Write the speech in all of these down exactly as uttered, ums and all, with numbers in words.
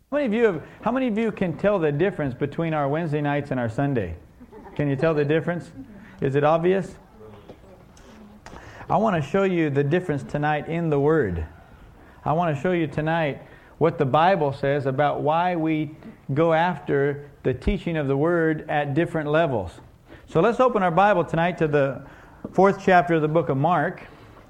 How many of you have, how many of you can tell the difference between our Wednesday nights and our Sunday? Can you tell the difference? Is it obvious? I want to show you the difference tonight in the Word. I want to show you tonight what the Bible says about why we go after the teaching of the Word at different levels. So let's open our Bible tonight to the fourth chapter of the book of Mark.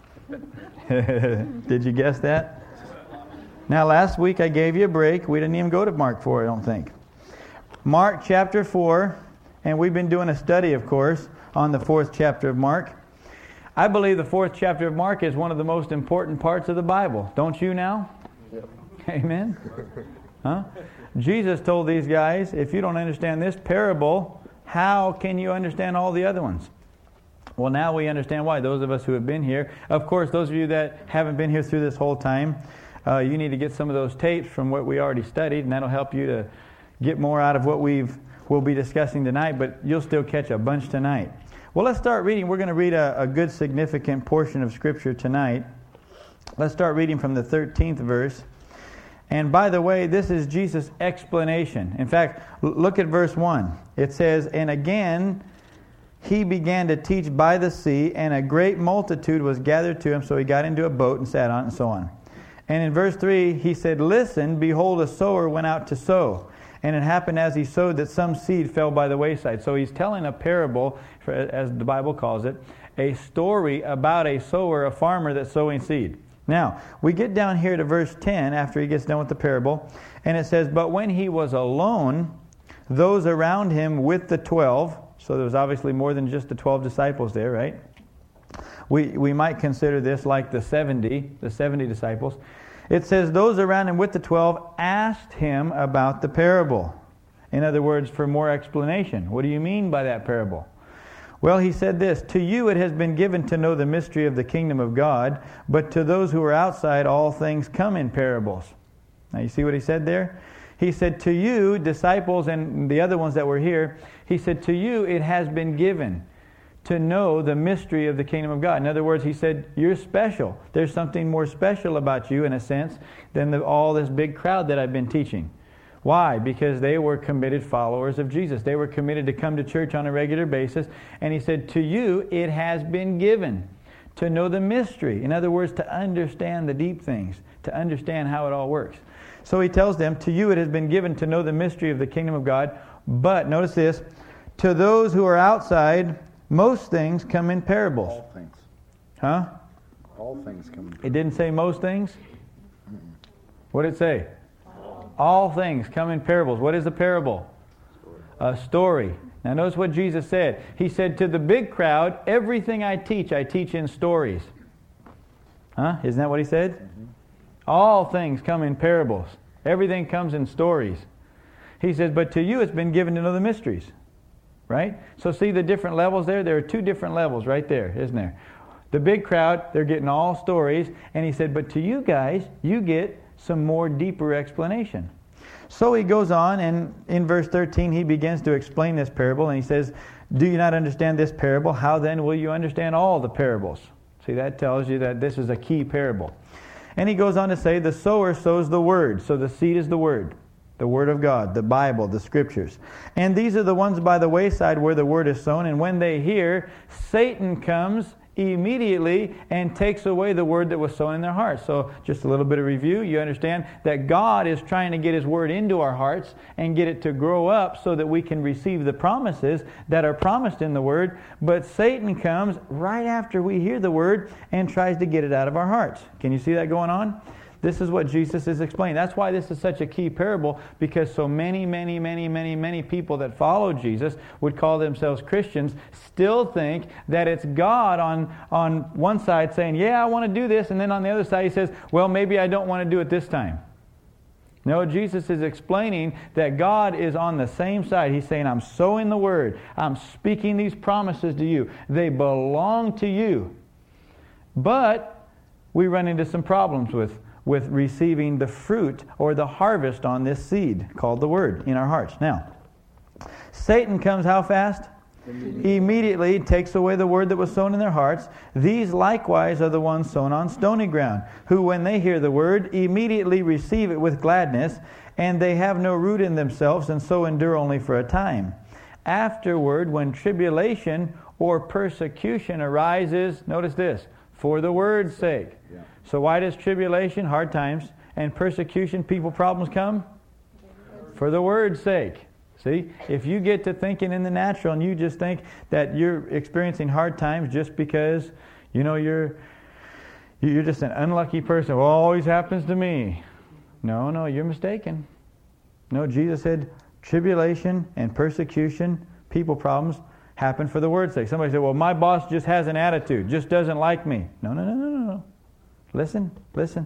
Did you guess that? Now, last week I gave you a break. We didn't even go to Mark four, I don't think. Mark chapter four, and we've been doing a study, of course, on the fourth chapter of Mark. I believe the fourth chapter of Mark is one of the most important parts of the Bible. Don't you now? Yep. Amen? Huh? Jesus told these guys, if you don't understand this parable, how can you understand all the other ones? Well, now we understand why. Those of us who have been here. Of course, those of you that haven't been here through this whole time, uh, you need to get some of those tapes from what we already studied, and that'll help you to get more out of what we've we'll be discussing tonight, but you'll still catch a bunch tonight. Well, let's start reading. We're going to read a, a good significant portion of Scripture tonight. Let's start reading from the thirteenth verse. And by the way, this is Jesus' explanation. In fact, look at verse one. It says, "And again he began to teach by the sea, and a great multitude was gathered to him, so he got into a boat and sat on it," and so on. And in verse three, he said, "Listen, behold, a sower went out to sow. And it happened as he sowed that some seed fell by the wayside." So he's telling a parable, as the Bible calls it, a story about a sower, a farmer that's sowing seed. Now, we get down here to verse ten after he gets done with the parable, and it says, "But when he was alone, those around him with the twelve," so there was obviously more than just the twelve disciples there, right? We we might consider this like the seventy, the seventy disciples. It says, "Those around him with the twelve asked him about the parable." In other words, for more explanation. What do you mean by that parable? Well, he said this, "To you it has been given to know the mystery of the kingdom of God, but to those who are outside all things come in parables." Now you see what he said there? He said, to you, disciples and the other ones that were here, he said, to you it has been given to know the mystery of the kingdom of God. In other words, he said, you're special. There's something more special about you, in a sense, than the, all this big crowd that I've been teaching. Why? Because they were committed followers of Jesus. They were committed to come to church on a regular basis. And he said, to you it has been given to know the mystery. In other words, to understand the deep things, to understand how it all works. So he tells them, to you it has been given to know the mystery of the kingdom of God. But, notice this, to those who are outside, most things come in parables. All things. Huh? All things come in parables. It didn't say most things? What did it say? All. All things come in parables. What is a parable? Story. A story. Now notice what Jesus said. He said, to the big crowd, everything I teach, I teach in stories. Huh? Isn't that what he said? Mm-hmm. All things come in parables. Everything comes in stories. He says, but to you it's been given to know the mysteries. Right? So see the different levels there? There are two different levels right there, isn't there? The big crowd, they're getting all stories. And he said, but to you guys, you get some more deeper explanation. So he goes on, and in verse thirteen, he begins to explain this parable. And he says, do you not understand this parable? How then will you understand all the parables? See, that tells you that this is a key parable. And he goes on to say, the sower sows the word. So the seed is the word. The Word of God, the Bible, the Scriptures. And these are the ones by the wayside where the Word is sown. And when they hear, Satan comes immediately and takes away the Word that was sown in their hearts. So just a little bit of review. You understand that God is trying to get His Word into our hearts and get it to grow up so that we can receive the promises that are promised in the Word. But Satan comes right after we hear the Word and tries to get it out of our hearts. Can you see that going on? This is what Jesus is explaining. That's why this is such a key parable, because so many, many, many, many, many people that follow Jesus would call themselves Christians still think that it's God on, on one side saying, yeah, I want to do this, and then on the other side he says, well, maybe I don't want to do it this time. No, Jesus is explaining that God is on the same side. He's saying, I'm sowing the word. I'm speaking these promises to you. They belong to you. But we run into some problems with with receiving the fruit or the harvest on this seed called the Word in our hearts. Now, Satan comes how fast? Immediately. Immediately takes away the word that was sown in their hearts. These likewise are the ones sown on stony ground, who when they hear the word, immediately receive it with gladness, and they have no root in themselves, and so endure only for a time. Afterward, when tribulation or persecution arises, notice this, for the word's sake. Yeah. So why does tribulation, hard times, and persecution, people problems come? For the word's sake. See, if you get to thinking in the natural and you just think that you're experiencing hard times just because, you know, you're you're just an unlucky person. Well, it always happens to me. No, no, you're mistaken. No, Jesus said tribulation and persecution, people problems, happen for the word's sake. Somebody said, well, my boss just has an attitude, just doesn't like me. No, no, no, no, no, no. Listen, listen.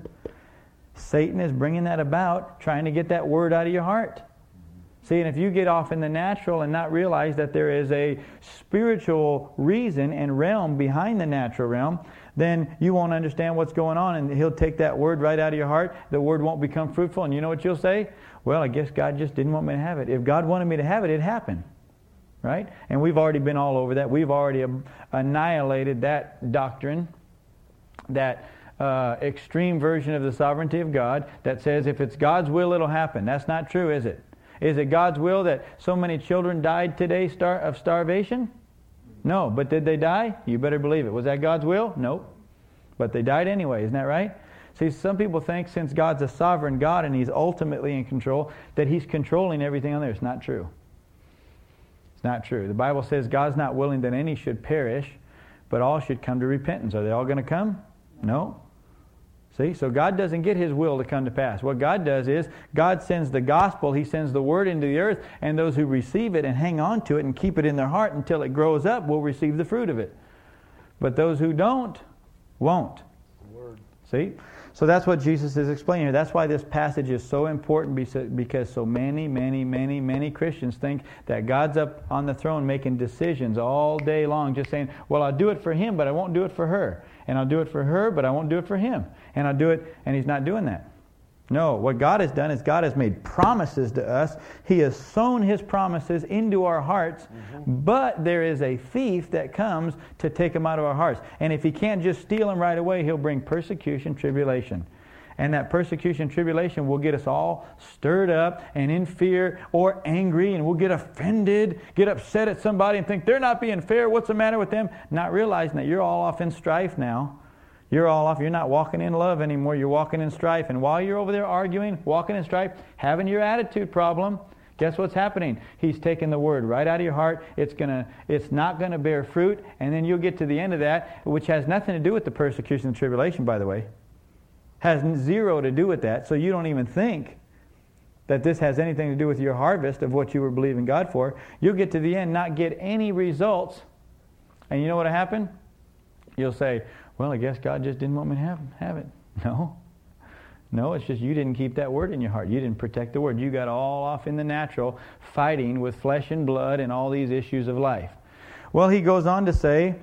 Satan is bringing that about, trying to get that word out of your heart. See, and if you get off in the natural and not realize that there is a spiritual reason and realm behind the natural realm, then you won't understand what's going on, and he'll take that word right out of your heart. The word won't become fruitful, and you know what you'll say? Well, I guess God just didn't want me to have it. If God wanted me to have it, it'd happen. Right? And we've already been all over that. We've already annihilated that doctrine, that uh, extreme version of the sovereignty of God that says if it's God's will, it'll happen. That's not true, is it? Is it God's will that so many children died today star- of starvation? No. But did they die? You better believe it. Was that God's will? Nope. But they died anyway. Isn't that right? See, some people think since God's a sovereign God and He's ultimately in control, that He's controlling everything on there. It's not true. It's not true. The Bible says God's not willing that any should perish, but all should come to repentance. Are they all going to come? No. See, so God doesn't get His will to come to pass. What God does is, God sends the gospel, He sends the word into the earth, and those who receive it and hang on to it and keep it in their heart until it grows up will receive the fruit of it. But those who don't, won't. Word. See? So that's what Jesus is explaining here. That's why this passage is so important, because so many, many, many, many Christians think that God's up on the throne making decisions all day long, just saying, well, I'll do it for Him, but I won't do it for her. And I'll do it for her, but I won't do it for him. And I'll do it, and He's not doing that. No, what God has done is God has made promises to us. He has sown His promises into our hearts, mm-hmm. but there is a thief that comes to take them out of our hearts. And if he can't just steal them right away, he'll bring persecution, tribulation. And that persecution, tribulation will get us all stirred up and in fear or angry, and we'll get offended, get upset at somebody and think they're not being fair. What's the matter with them? Not realizing that you're all off in strife now. You're all off. You're not walking in love anymore. You're walking in strife. And while you're over there arguing, walking in strife, having your attitude problem, guess what's happening? He's taking the word right out of your heart. It's gonna. It's not going to bear fruit. And then you'll get to the end of that, which has nothing to do with the persecution and tribulation, by the way. Has zero to do with that. So you don't even think that this has anything to do with your harvest of what you were believing God for. You'll get to the end, not get any results. And you know what will happen? You'll say, well, I guess God just didn't want me to have, have it. No. No, it's just you didn't keep that word in your heart. You didn't protect the word. You got all off in the natural, fighting with flesh and blood and all these issues of life. Well, he goes on to say,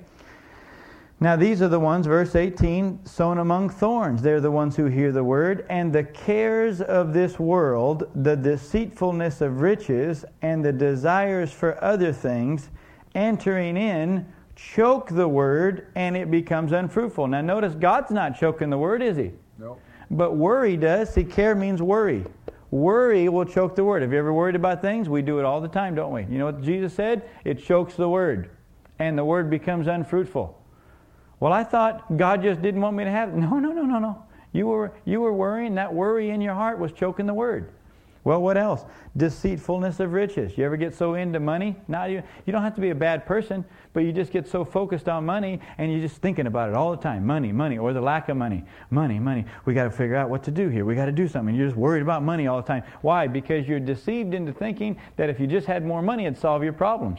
now these are the ones, verse eighteen, sown among thorns. They're the ones who hear the word, and the cares of this world, the deceitfulness of riches, and the desires for other things, entering in, choke the word, and it becomes unfruitful. Now notice, God's not choking the word, is He? No. But worry does. See, care means worry. Worry will choke the word. Have you ever worried about things? We do it all the time, don't we? You know what Jesus said? It chokes the word, and the word becomes unfruitful. Well, I thought God just didn't want me to have it. No, no, no, no, no. You were you were worrying. That worry in your heart was choking the word. Well, what else? Deceitfulness of riches. You ever get so into money? Now you you don't have to be a bad person, but you just get so focused on money and you're just thinking about it all the time. Money, money, or the lack of money. Money, money. We got to figure out what to do here. We got to do something. You're just worried about money all the time. Why? Because you're deceived into thinking that if you just had more money, it'd solve your problems.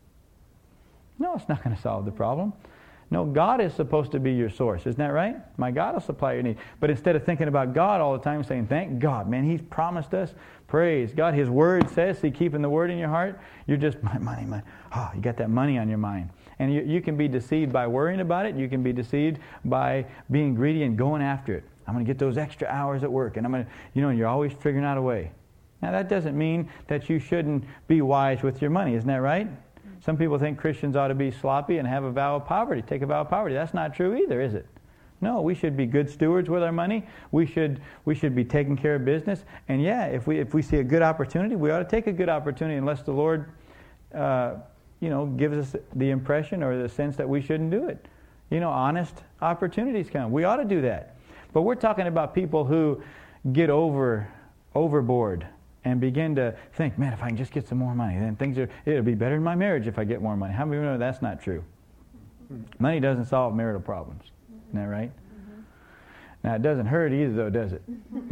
No, it's not going to solve the problem. No, God is supposed to be your source. Isn't that right? My God will supply your need. But instead of thinking about God all the time, saying, thank God, man, He's promised us. Praise God. His Word says, see, keeping the Word in your heart, you're just, money, money. Oh, you got that money on your mind. And you, you can be deceived by worrying about it. You can be deceived by being greedy and going after it. I'm going to get those extra hours at work. And I'm going to, you know, you're always figuring out a way. Now, that doesn't mean that you shouldn't be wise with your money. Isn't that right? Some people think Christians ought to be sloppy and have a vow of poverty, take a vow of poverty. That's not true either, is it? No, we should be good stewards with our money. We should we should be taking care of business. And yeah, if we if we see a good opportunity, we ought to take a good opportunity unless the Lord, uh, you know, gives us the impression or the sense that we shouldn't do it. You know, honest opportunities come. We ought to do that. But we're talking about people who get over overboard and begin to think, man, if I can just get some more money, then things are, it'll be better in my marriage if I get more money. How many of you know that's not true? Money doesn't solve marital problems. Isn't that right? Mm-hmm. Now, it doesn't hurt either, though, does it?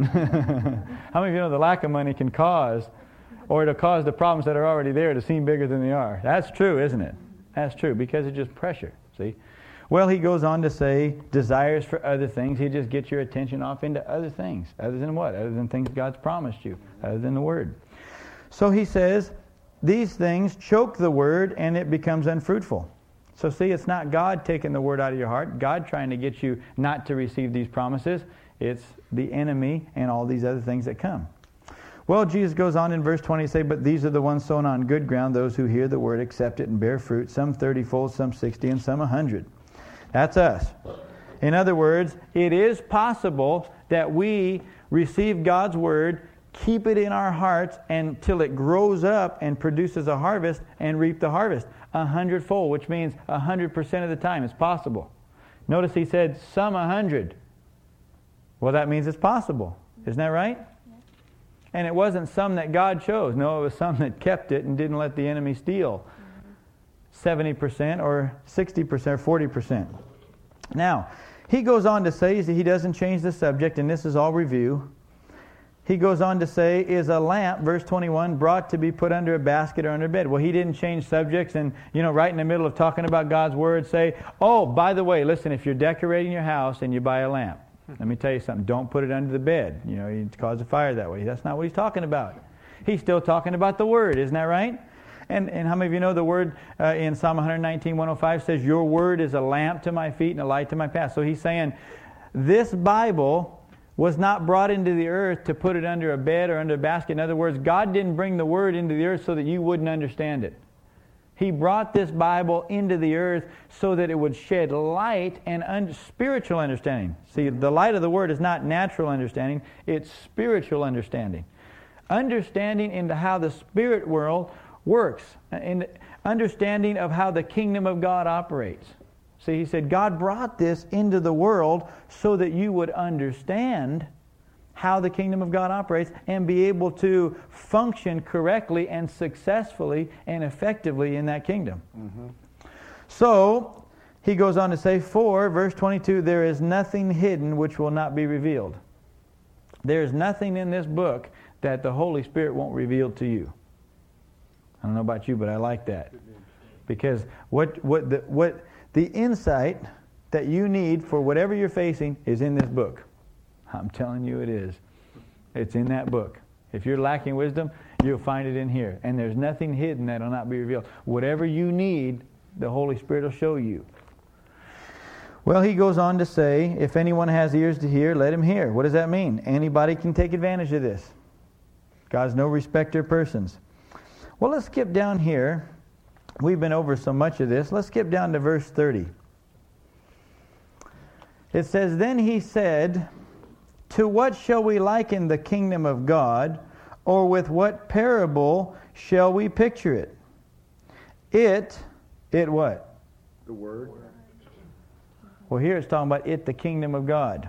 How many of you know the lack of money can cause, or it'll cause the problems that are already there to seem bigger than they are? That's true, isn't it? That's true, because it's just pressure, see? Well, he goes on to say, desires for other things. He just gets your attention off into other things. Other than what? Other than things God's promised you. Other than the Word. So he says, these things choke the Word, and it becomes unfruitful. So see, it's not God taking the Word out of your heart, God trying to get you not to receive these promises. It's the enemy and all these other things that come. Well, Jesus goes on in verse twenty to say, but these are the ones sown on good ground, those who hear the Word, accept it, and bear fruit, some thirty-fold, some sixty, and some a hundred. That's us. In other words, it is possible that we receive God's Word, keep it in our hearts until it grows up and produces a harvest and reap the harvest. A hundredfold, which means a hundred percent of the time it's possible. Notice he said some a hundred. Well, that means it's possible. Isn't that right? Yeah. And it wasn't some that God chose. No, it was some that kept it and didn't let the enemy steal. Mm-hmm. seventy percent or sixty percent or forty percent. Now, he goes on to say that he doesn't change the subject, and this is all review. He goes on to say, is a lamp, verse twenty-one, brought to be put under a basket or under a bed? Well, he didn't change subjects and, you know, right in the middle of talking about God's Word, say, oh, by the way, listen, if you're decorating your house and you buy a lamp, let me tell you something, don't put it under the bed. You know, you cause a fire that way. That's not what he's talking about. He's still talking about the Word, isn't that right? And and how many of you know the Word uh, in Psalm one nineteen, one oh five says, your Word is a lamp to my feet and a light to my path. So he's saying, this Bible was not brought into the earth to put it under a bed or under a basket. In other words, God didn't bring the Word into the earth so that you wouldn't understand it. He brought this Bible into the earth so that it would shed light and un- spiritual understanding. See, the light of the Word is not natural understanding, it's spiritual understanding. Understanding into how the spirit world works, and understanding of how the kingdom of God operates. See, he said, God brought this into the world so that you would understand how the kingdom of God operates and be able to function correctly and successfully and effectively in that kingdom. Mm-hmm. So, he goes on to say, for, verse twenty-two, there is nothing hidden which will not be revealed. There is nothing in this book that the Holy Spirit won't reveal to you. I don't know about you, but I like that. Because what what the what the insight that you need for whatever you're facing is in this book. I'm telling you it is. It's in that book. If you're lacking wisdom, you'll find it in here. And there's nothing hidden that will not be revealed. Whatever you need, the Holy Spirit will show you. Well, he goes on to say, if anyone has ears to hear, let him hear. What does that mean? Anybody can take advantage of this. God's no respecter of persons. Well, let's skip down here. We've been over so much of this. Let's skip down to verse thirty. It says, then he said, to what shall we liken the kingdom of God, or with what parable shall we picture it? It, it what? The Word. Well, here it's talking about it, the kingdom of God.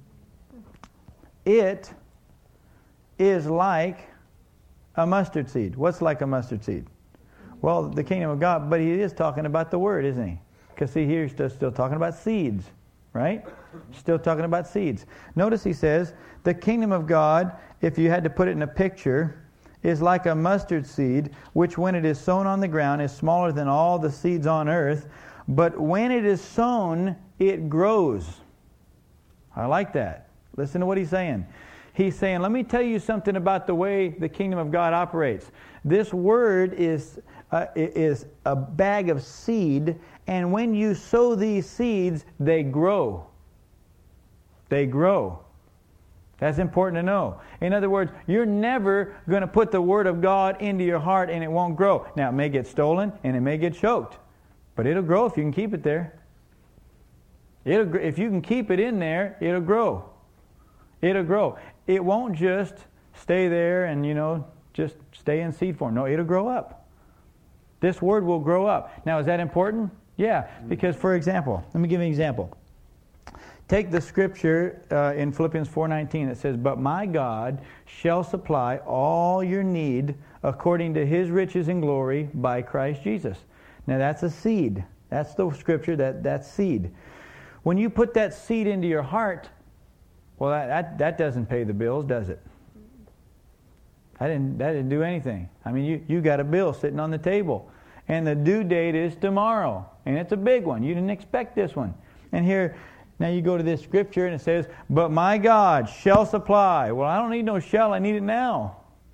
It is like a mustard seed. What's like a mustard seed? Well, the kingdom of God, but he is talking about the Word, isn't he? Because see, here he's still, still talking about seeds, right? Still talking about seeds. Notice he says, the kingdom of God, if you had to put it in a picture, is like a mustard seed, which when it is sown on the ground is smaller than all the seeds on earth, but when it is sown, it grows. I like that. Listen to what he's saying. He's saying, let me tell you something about the way the kingdom of God operates. This word is uh, is a bag of seed, and when you sow these seeds, they grow. They grow. That's important to know. In other words, you're never going to put the Word of God into your heart and it won't grow. Now, it may get stolen and it may get choked, but it'll grow if you can keep it there. It'll, if you can keep it in there, it'll grow. It'll grow. It won't just stay there and, you know, just stay in seed form. No, it'll grow up. This Word will grow up. Now, is that important? Yeah, because, for example, let me give you an example. Take the scripture uh, in Philippians four nineteen that says, "But my God shall supply all your need according to His riches and glory by Christ Jesus." Now that's a seed. That's the scripture, that, that's seed. When you put that seed into your heart, well, that, that, that doesn't pay the bills, does it? That didn't, that didn't do anything. I mean, you, you got a bill sitting on the table, and the due date is tomorrow, and it's a big one. You didn't expect this one. And here... Now you go to this scripture and it says, "But my God shall supply." Well, I don't need no shall, I need it now.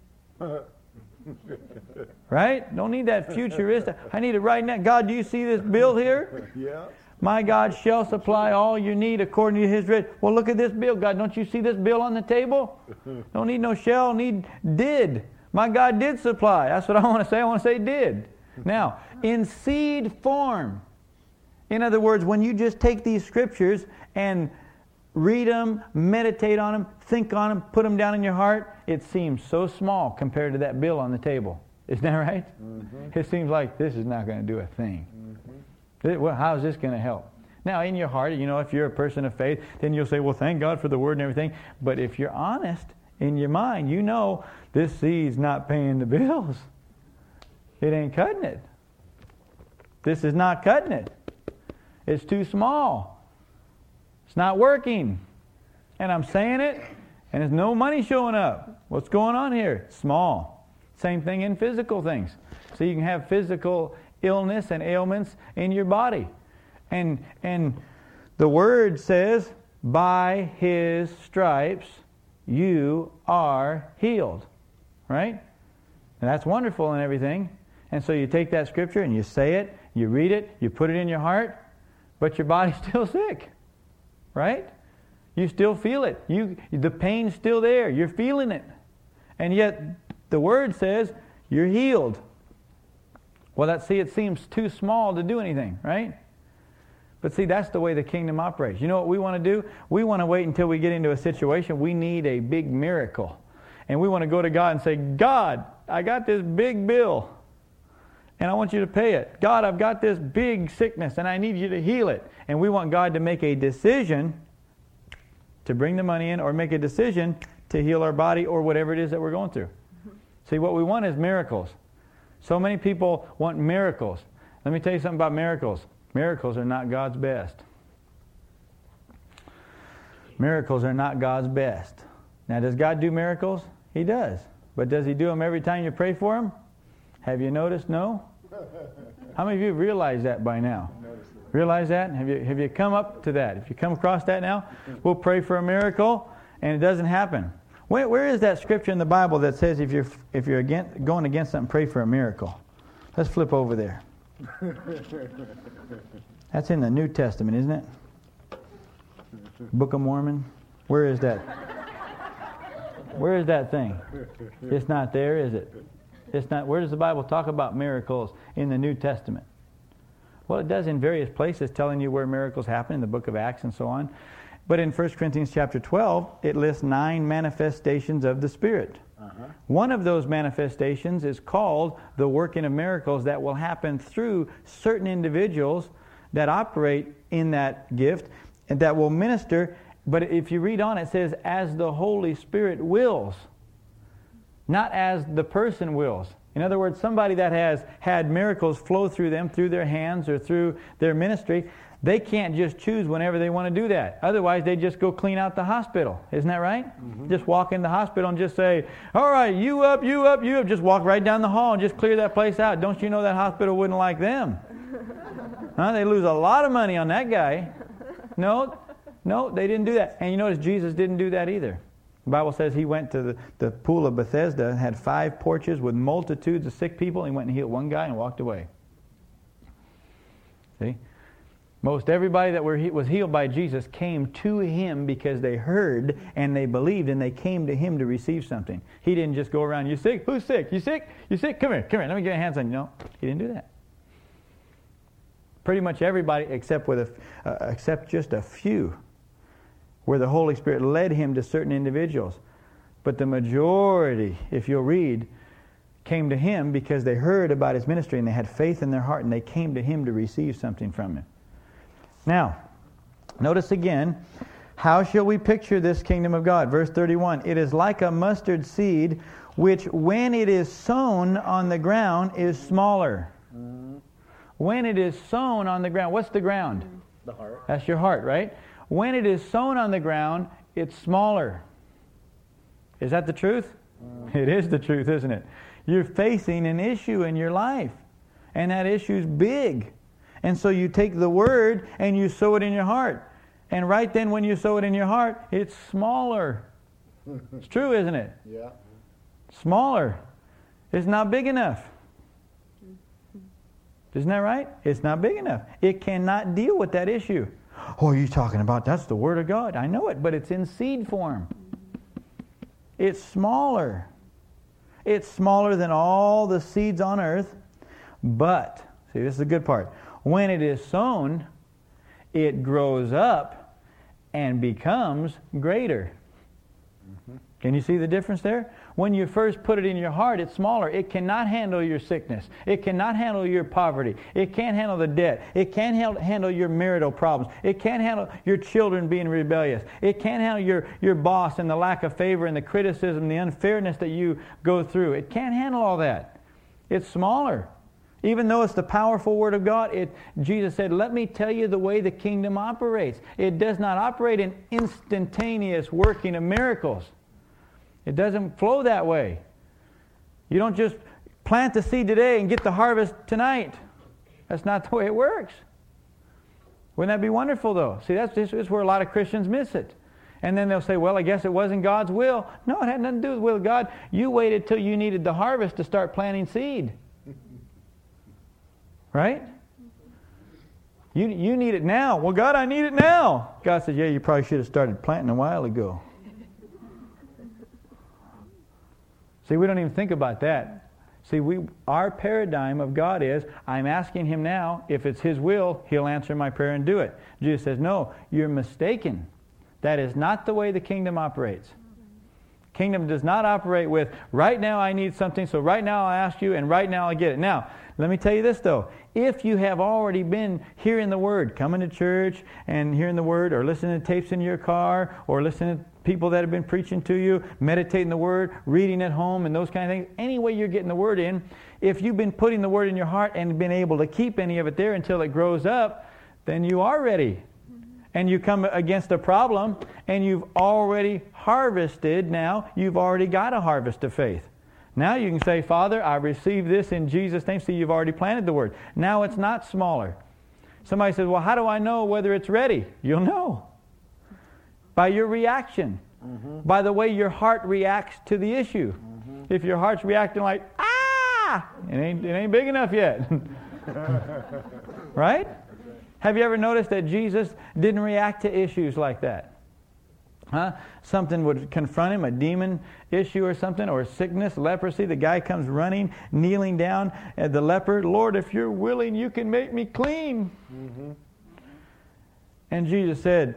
Right? Don't need that futuristic. I need it right now. God, do you see this bill here? Yeah. "My God shall supply all your need according to His riches." Well, look at this bill. God, don't you see this bill on the table? Don't need no shall, need did. My God did supply. That's what I want to say. I want to say did. Now, in seed form. In other words, when you just take these scriptures and read them, meditate on them, think on them, put them down in your heart, it seems so small compared to that bill on the table. Isn't that right? Mm-hmm. It seems like this is not going to do a thing. Mm-hmm. Well, how is this going to help? Now, in your heart, you know, if you're a person of faith, then you'll say, well, thank God for the Word and everything. But if you're honest in your mind, you know this seed's not paying the bills. It ain't cutting it. This is not cutting it. It's too small. It's not working. And I'm saying it, and there's no money showing up. What's going on here? Small. Same thing in physical things. So you can have physical illness and ailments in your body. And and the Word says, "By His stripes you are healed." Right? And that's wonderful and everything. And so you take that scripture and you say it, you read it, you put it in your heart, but your body's still sick, right? You still feel it. You, the pain's still there. You're feeling it. And yet, the Word says, you're healed. Well, that, see, it seems too small to do anything, right? But see, that's the way the kingdom operates. You know what we want to do? We want to wait until we get into a situation. We need a big miracle. And we want to go to God and say, "God, I got this big bill. And I want you to pay it. God, I've got this big sickness and I need you to heal it." And we want God to make a decision to bring the money in, or make a decision to heal our body or whatever it is that we're going through. Mm-hmm. See, what we want is miracles. So many people want miracles. Let me tell you something about miracles. Miracles are not God's best. Miracles are not God's best. Now, does God do miracles? He does. But does He do them every time you pray for Him? Have you noticed? No? How many of you realize that by now? Realize that? Have you have you come up to that? If you come across that now, we'll pray for a miracle and it doesn't happen. Where, where is that scripture in the Bible that says if you're if you're against, going against something, pray for a miracle? Let's flip over there. That's in the New Testament, isn't it? Book of Mormon. Where is that? Where is that thing? It's not there, is it? It's not. Where does the Bible talk about miracles in the New Testament? Well, it does in various places, telling you where miracles happen in the book of Acts and so on. But in First Corinthians chapter twelve, it lists nine manifestations of the Spirit. Uh-huh. One of those manifestations is called the working of miracles that will happen through certain individuals that operate in that gift and that will minister. But if you read on, it says, as the Holy Spirit wills, not as the person wills. In other words, somebody that has had miracles flow through them, through their hands or through their ministry, they can't just choose whenever they want to do that. Otherwise, they just go clean out the hospital. Isn't that right? Mm-hmm. Just walk in the hospital and just say, all right, you up, you up, you up. Just walk right down the hall and just clear that place out. Don't you know that hospital wouldn't like them? Huh? They lose a lot of money on that guy. No, no, they didn't do that. And you notice Jesus didn't do that either. The Bible says he went to the, the pool of Bethesda, had five porches with multitudes of sick people. He went and healed one guy and walked away. See? Most everybody that were, was healed by Jesus came to Him because they heard and they believed and they came to Him to receive something. He didn't just go around, you sick? Who's sick? You sick? You sick? Come here, come here. Let me get my hands on you. No, He didn't do that. Pretty much everybody except with a, uh, except just a few where the Holy Spirit led Him to certain individuals. But the majority, if you'll read, came to Him because they heard about His ministry and they had faith in their heart and they came to Him to receive something from Him. Now, notice again, how shall we picture this kingdom of God? Verse thirty-one, it is like a mustard seed, which when it is sown on the ground is smaller. Mm-hmm. When it is sown on the ground, what's the ground? The heart. That's your heart, right? When it is sown on the ground, it's smaller. Is that the truth? Mm. It is the truth, isn't it? You're facing an issue in your life, and that issue's big. And so you take the Word and you sow it in your heart. And right then when you sow it in your heart, it's smaller. It's true, isn't it? Yeah. Smaller. It's not big enough. Isn't that right? It's not big enough. It cannot deal with that issue. Oh, are you talking about that's the Word of God? I know it, but it's in seed form. It's smaller. It's smaller than all the seeds on earth. But, see, this is the good part. When it is sown, it grows up and becomes greater. Mm-hmm. Can you see the difference there? When you first put it in your heart, it's smaller. It cannot handle your sickness. It cannot handle your poverty. It can't handle the debt. It can't handle your marital problems. It can't handle your children being rebellious. It can't handle your, your boss and the lack of favor and the criticism, the unfairness that you go through. It can't handle all that. It's smaller. Even though it's the powerful Word of God, it, Jesus said, let me tell you the way the kingdom operates. It does not operate in instantaneous working of miracles. It doesn't flow that way. You don't just plant the seed today and get the harvest tonight. That's not the way it works. Wouldn't that be wonderful, though? See, that's this is where a lot of Christians miss it. And then they'll say, well, I guess it wasn't God's will. No, it had nothing to do with the will of God. You waited till you needed the harvest to start planting seed. Right? You you need it now. Well, God, I need it now. God says, yeah, you probably should have started planting a while ago. See, we don't even think about that. See, we our paradigm of God is, I'm asking Him now. If it's His will, He'll answer my prayer and do it. Jesus says, no, you're mistaken. That is not the way the kingdom operates. Kingdom does not operate with, right now I need something, so right now I'll ask you, and right now I'll get it. Now, let me tell you this, though. If you have already been hearing the Word, coming to church and hearing the Word, or listening to tapes in your car, or listening to people that have been preaching to you, meditating the Word, reading at home, and those kind of things, any way you're getting the Word in, if you've been putting the Word in your heart and been able to keep any of it there until it grows up, then you are ready. And you come against a problem, and you've already harvested now. You've already got a harvest of faith. Now you can say, Father, I receive this in Jesus' name. See, you've already planted the Word. Now it's not smaller. Somebody says, well, how do I know whether it's ready? You'll know. By your reaction. Mm-hmm. By the way your heart reacts to the issue. Mm-hmm. If your heart's reacting like, ah, it ain't, it ain't big enough yet. Right? Have you ever noticed that Jesus didn't react to issues like that? Huh? Something would confront him, a demon issue or something, or sickness, leprosy. The guy comes running, kneeling down at the leper. Lord, if you're willing, you can make me clean. Mm-hmm. And Jesus said,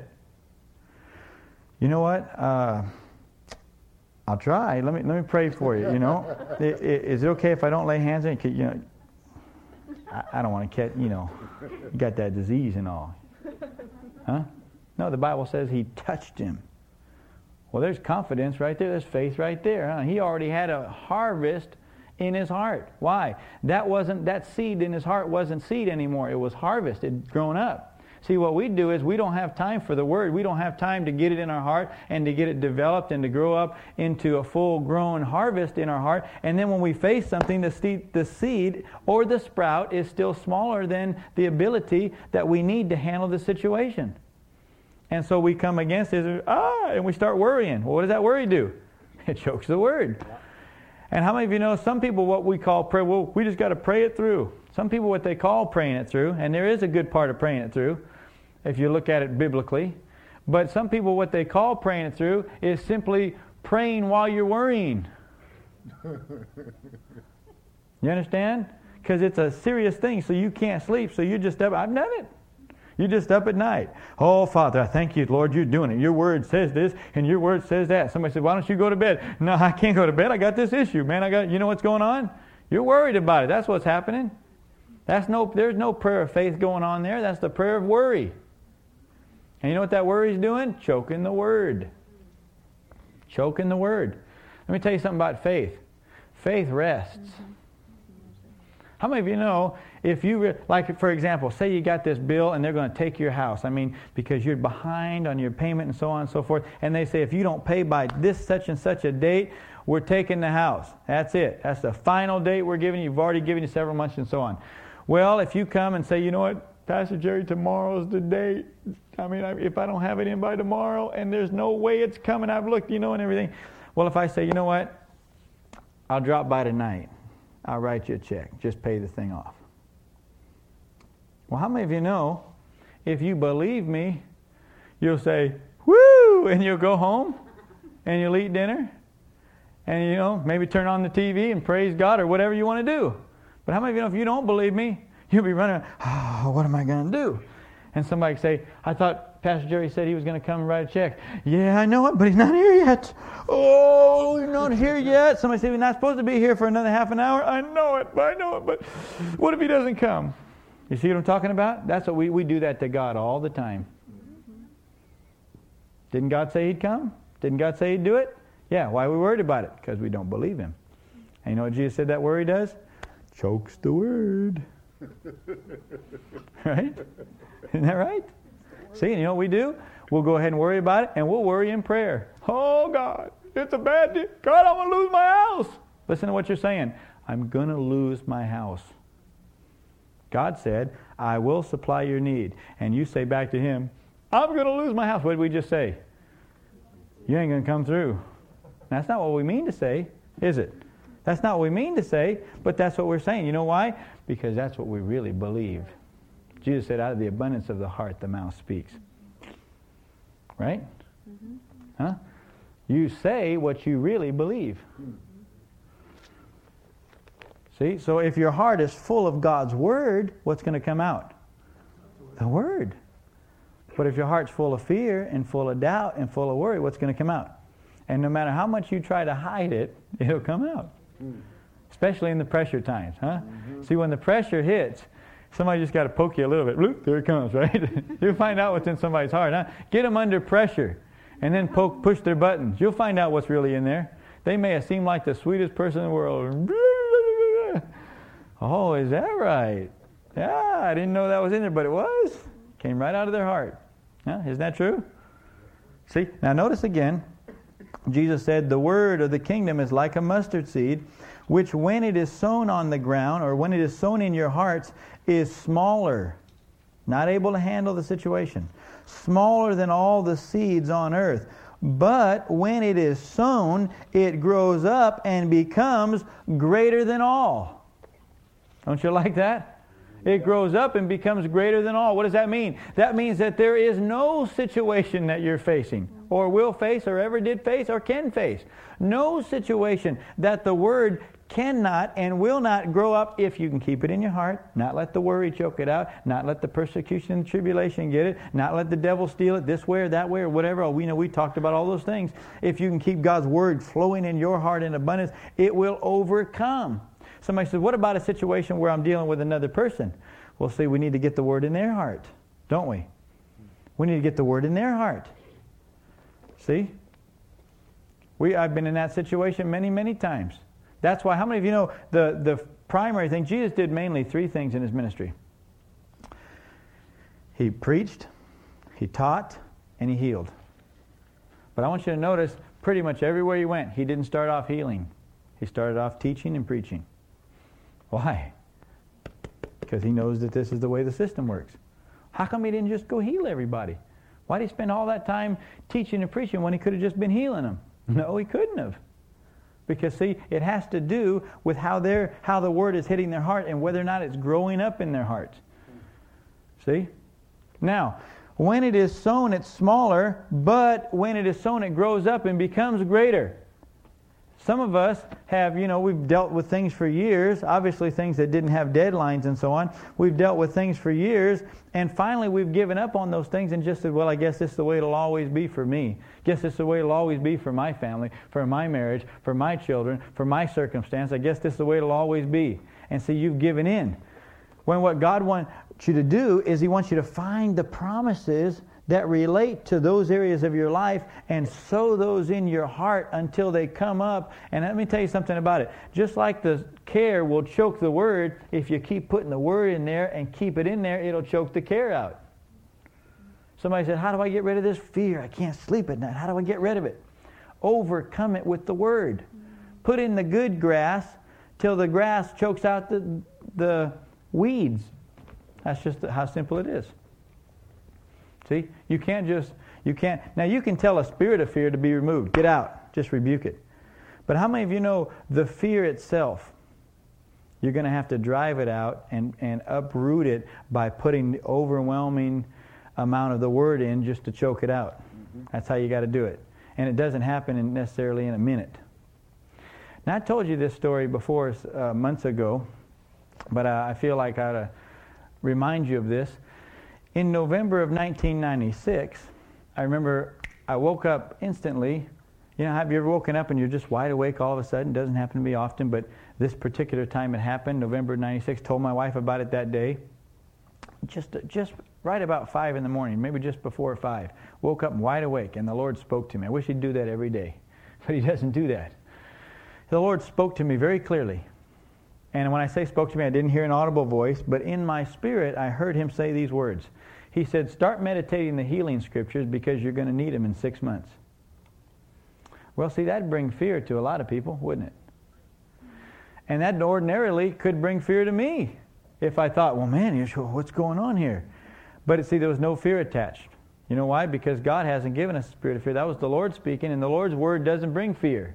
you know what? Uh, I'll try. Let me let me pray for you. You know, is it okay if I don't lay hands on you? You know, I, I don't want to catch. You know, you got that disease and all. Huh? No, the Bible says he touched him. Well, there's confidence right there. There's faith right there. Huh? He already had a harvest in his heart. Why? That wasn't that seed in his heart wasn't seed anymore. It was harvest. It had grown up. See, what we do is we don't have time for the Word. We don't have time to get it in our heart and to get it developed and to grow up into a full-grown harvest in our heart. And then when we face something, the seed, the seed or the sprout is still smaller than the ability that we need to handle the situation. And so we come against it, ah, and we start worrying. Well, what does that worry do? It chokes the Word. And how many of you know some people what we call pray, well, we just got to pray it through. Some people what they call praying it through, and there is a good part of praying it through, if you look at it biblically. But some people, what they call praying it through is simply praying while you're worrying. You understand? Because it's a serious thing, so you can't sleep, so you just up. I've done it. You just up at night. Oh, Father, I thank you, Lord, you're doing it. Your word says this, and your word says that. Somebody said, why don't you go to bed? No, I can't go to bed. I got this issue, man. I got. You know what's going on? You're worried about it. That's what's happening. That's no. There's no prayer of faith going on there. That's the prayer of worry. And you know what that worry is doing? Choking the word. Choking the word. Let me tell you something about faith. Faith rests. How many of you know, if you, re- like for example, say you got this bill and they're going to take your house. I mean, because you're behind on your payment and so on and so forth. And they say, if you don't pay by this such and such a date, we're taking the house. That's it. That's the final date we're giving you. You've already given you several months and so on. Well, if you come and say, you know what, Pastor Jerry, tomorrow's the date. I mean, if I don't have it in by tomorrow and there's no way it's coming, I've looked, you know, and everything. Well, if I say, you know what, I'll drop by tonight. I'll write you a check. Just pay the thing off. Well, how many of you know, if you believe me, you'll say, woo, and you'll go home, and you'll eat dinner, and, you know, maybe turn on the T V and praise God or whatever you want to do. But how many of you know, if you don't believe me, you'll be running, oh, what am I going to do? And somebody can say, I thought Pastor Jerry said he was going to come and write a check. Yeah, I know it, but he's not here yet. Oh, he's not here yet. Somebody said, we're not supposed to be here for another half an hour. I know it, but I know it, but what if he doesn't come? You see what I'm talking about? That's what we, we do that to God all the time. Didn't God say he'd come? Didn't God say he'd do it? Yeah, why are we worried about it? Because we don't believe him. And you know what Jesus said that worry does? Chokes the word. Right? Isn't that right? See, and you know what we do? We'll go ahead and worry about it, and we'll worry in prayer. Oh, God, it's a bad day. God, I'm going to lose my house. Listen to what you're saying. I'm going to lose my house. God said, I will supply your need. And you say back to him, I'm going to lose my house. What did we just say? You ain't going to come through. That's not what we mean to say, is it? That's not what we mean to say, but that's what we're saying. You know why? Because that's what we really believe. Jesus said, out of the abundance of the heart, the mouth speaks. Right? Mm-hmm. Huh? You say what you really believe. See? So if your heart is full of God's Word, what's going to come out? The Word. But if your heart's full of fear and full of doubt and full of worry, what's going to come out? And no matter how much you try to hide it, it'll come out. Mm. Especially in the pressure times, huh? Mm-hmm. See, when the pressure hits, somebody just got to poke you a little bit. Bloop, there it comes, right? You'll find out what's in somebody's heart, huh? Get them under pressure and then poke, push their buttons. You'll find out what's really in there. They may have seemed like the sweetest person in the world. Oh, is that right? Yeah, I didn't know that was in there, but it was. Came right out of their heart. Yeah, isn't that true? See, now notice again, Jesus said, the word of the kingdom is like a mustard seed, which when it is sown on the ground, or when it is sown in your hearts, is smaller, not able to handle the situation, smaller than all the seeds on earth. But when it is sown, it grows up and becomes greater than all. Don't you like that? It grows up and becomes greater than all. What does that mean? That means that there is no situation that you're facing, or will face, or ever did face, or can face. No situation that the Word cannot and will not grow up if you can keep it in your heart, not let the worry choke it out, not let the persecution and tribulation get it, not let the devil steal it this way or that way or whatever. Oh, we know we talked about all those things. If you can keep God's Word flowing in your heart in abundance, it will overcome. Somebody says, what about a situation where I'm dealing with another person? Well, see, we need to get the Word in their heart, don't we? We need to get the Word in their heart. See? We I've been in that situation many, many times. That's why, how many of you know the, the primary thing, Jesus did mainly three things in his ministry. He preached, he taught, and he healed. But I want you to notice, pretty much everywhere he went, he didn't start off healing. He started off teaching and preaching. Why? Because he knows that this is the way the system works. How come he didn't just go heal everybody? Why did he spend all that time teaching and preaching when he could have just been healing them? No, he couldn't have. Because, see, it has to do with how they're, how the Word is hitting their heart and whether or not it's growing up in their hearts. See? Now, When it is sown, it's smaller, but when it is sown, it grows up and becomes greater. Some of us have, you know, we've dealt with things for years, obviously things that didn't have deadlines and so on. We've dealt with things for years, and finally we've given up on those things and just said, well, I guess this is the way it'll always be for me. Guess this is the way it'll always be for my family, for my marriage, for my children, for my circumstance. I guess this is the way it'll always be. And so you've given in. When what God wants you to do is He wants you to find the promises that relate to those areas of your life and sow those in your heart until they come up. And let me tell you something about it. Just like the care will choke the word, if you keep putting the word in there and keep it in there, it'll choke the care out. Somebody said, how do I get rid of this fear? I can't sleep at night. How do I get rid of it? Overcome it with the word. Put in the good grass till the grass chokes out the, the weeds. That's just how simple it is. See, you can't just, you can't, now you can tell a spirit of fear to be removed. Get out. Just rebuke it. But how many of you know the fear itself, you're going to have to drive it out and, and uproot it by putting the overwhelming amount of the word in just to choke it out. Mm-hmm. That's how you got to do it. And it doesn't happen in necessarily in a minute. Now, I told you this story before uh, months ago, but uh, I feel like I ought to remind you of this. In November of nineteen ninety-six, I remember I woke up instantly. You know, have you ever woken up and you're just wide awake all of a sudden? It doesn't happen to me often, but this particular time it happened, November ninety-six. Told my wife about it that day. Just, just right about five in the morning, maybe just before five. Woke up wide awake, and the Lord spoke to me. I wish He'd do that every day, but He doesn't do that. The Lord spoke to me very clearly. And when I say spoke to me, I didn't hear an audible voice, but in my spirit, I heard Him say these words. He said, start meditating the healing scriptures because you're going to need them in six months. Well, see, that'd bring fear to a lot of people, wouldn't it? And that ordinarily could bring fear to me if I thought, well, man, what's going on here? But see, there was no fear attached. You know why? Because God hasn't given us a spirit of fear. That was the Lord speaking, and the Lord's word doesn't bring fear.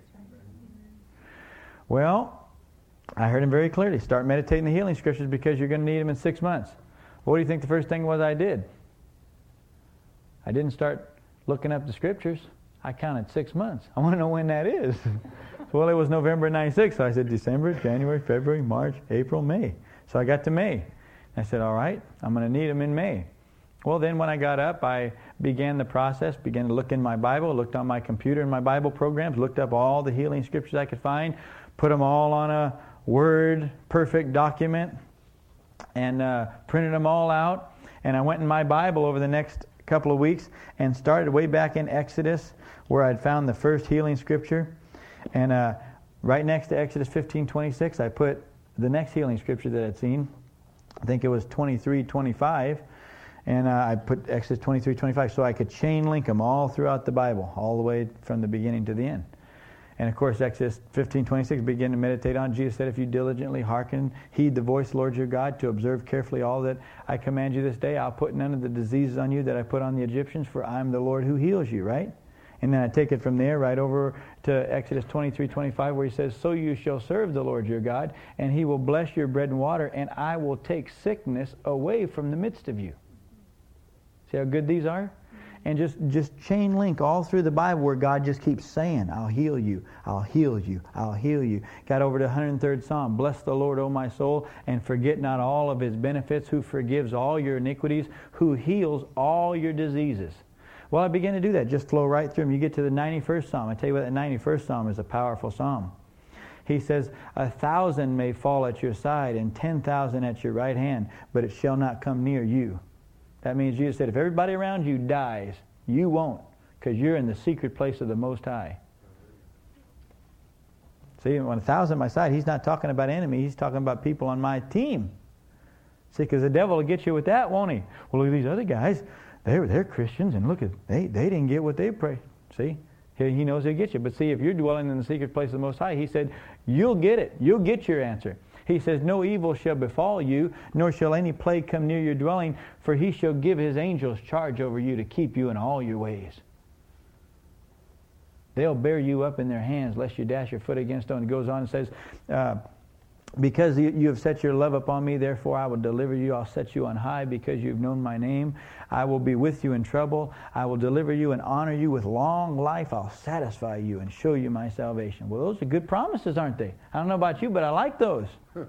Well, I heard Him very clearly. Start meditating the healing scriptures because you're going to need them in six months. What do you think the first thing was I did? I didn't start looking up the scriptures. I counted six months. I want to know when that is. Well, it was November ninety-six, so I said December, January, February, March, April, May. So I got to May. I said, all right, I'm going to need them in May. Well, then when I got up, I began the process, began to look in my Bible, looked on my computer in my Bible programs, looked up all the healing scriptures I could find, put them all on a Word perfect document, and uh, printed them all out. And I went in my Bible over the next couple of weeks and started way back in Exodus where I'd found the first healing scripture. And uh, right next to Exodus fifteen twenty-six, I put the next healing scripture that I'd seen. I think it was twenty-three twenty-five. And uh, I put Exodus twenty-three twenty-five so I could chain link them all throughout the Bible, all the way from the beginning to the end. And of course, Exodus fifteen twenty-six, begin to meditate on. Jesus said, if you diligently hearken, heed the voice, of the Lord your God, to observe carefully all that I command you this day, I'll put none of the diseases on you that I put on the Egyptians, for I am the Lord who heals you, right? And then I take it from there right over to Exodus twenty-three twenty-five, where He says, so you shall serve the Lord your God, and He will bless your bread and water, and I will take sickness away from the midst of you. See how good these are? And just, just chain link all through the Bible where God just keeps saying, I'll heal you, I'll heal you, I'll heal you. Got over to one hundred third Psalm. Bless the Lord, O my soul, and forget not all of His benefits, who forgives all your iniquities, who heals all your diseases. Well, I began to do that. Just flow right through them. You get to the ninety-first Psalm. I tell you what, the ninety-first Psalm is a powerful Psalm. He says, a thousand may fall at your side and ten thousand at your right hand, but it shall not come near you. That means Jesus said, if everybody around you dies, you won't, because you're in the secret place of the Most High. See, when a thousand at my side, He's not talking about enemy. He's talking about people on my team. See, because the devil will get you with that, won't he? Well, look at these other guys. They're, they're Christians, and look at they they didn't get what they prayed. See, he, he knows he'll get you. But see, if you're dwelling in the secret place of the Most High, He said, you'll get it. You'll get your answer. He says, no evil shall befall you, nor shall any plague come near your dwelling, for He shall give His angels charge over you to keep you in all your ways. They'll bear you up in their hands, lest you dash your foot against stone. It goes on and says, uh, Because you, you have set your love upon me, therefore I will deliver you. I'll set you on high because you've known my name. I will be with you in trouble. I will deliver you and honor you with long life. I'll satisfy you and show you my salvation. Well, those are good promises, aren't they? I don't know about you, but I like those.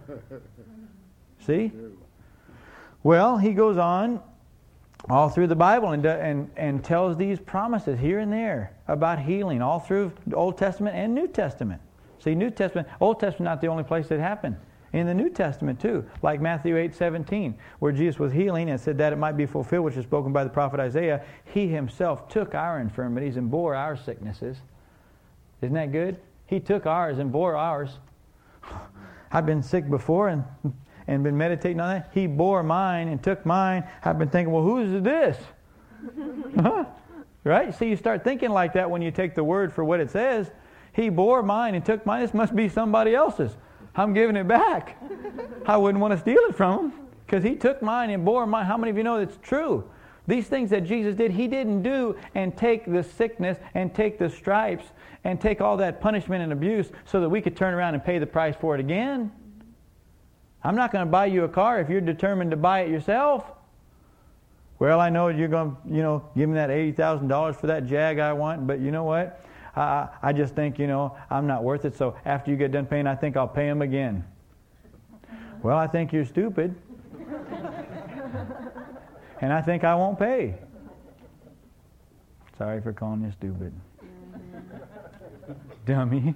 See? Well, he goes on all through the Bible and, and, and tells these promises here and there about healing, all through the Old Testament and New Testament. See, New Testament, Old Testament not the only place it happened. In the New Testament too, like Matthew eight seventeen, where Jesus was healing and said that it might be fulfilled, which is spoken by the prophet Isaiah. He himself took our infirmities and bore our sicknesses. Isn't that good? He took ours and bore ours. I've been sick before and and been meditating on that. He bore mine and took mine. I've been thinking, well, whose is this? Huh? Right? See, you start thinking like that when you take the word for what it says. He bore mine and took mine. This must be somebody else's. I'm giving it back. I wouldn't want to steal it from him because he took mine and bore mine. How many of you know it's true? These things that Jesus did, he didn't do and take the sickness and take the stripes and take all that punishment and abuse so that we could turn around and pay the price for it again. I'm not going to buy you a car if you're determined to buy it yourself. Well, I know you're going to, you know, give me that eighty thousand dollars for that Jag I want, but you know what? I, I just think, you know, I'm not worth it, so after you get done paying, I think I'll pay him again. Well, I think you're stupid. And I think I won't pay. Sorry for calling you stupid. Dummy.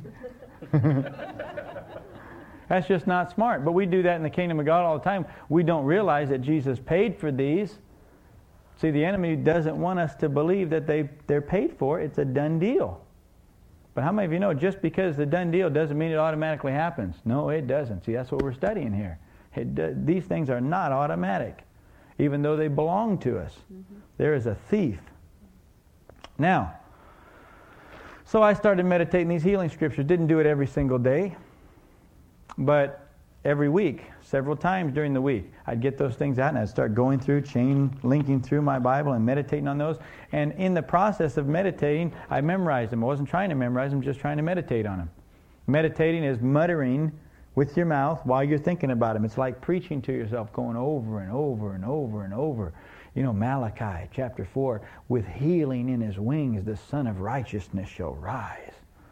That's just not smart. But we do that in the kingdom of God all the time. We don't realize that Jesus paid for these. See, the enemy doesn't want us to believe that they, they're paid for. It's a done deal. But how many of you know just because the done deal doesn't mean it automatically happens? No, it doesn't. See, that's what we're studying here. It, these things are not automatic, even though they belong to us. Mm-hmm. There is a thief. Now, so I started meditating these healing scriptures. Didn't do it every single day, but every week, several times during the week, I'd get those things out and I'd start going through, chain linking through my Bible and meditating on those. And in the process of meditating, I memorized them. I wasn't trying to memorize them, just trying to meditate on them. Meditating is muttering with your mouth while you're thinking about them. It's like preaching to yourself, going over and over and over and over. You know, Malachi chapter four, with healing in his wings, the Son of Righteousness shall rise.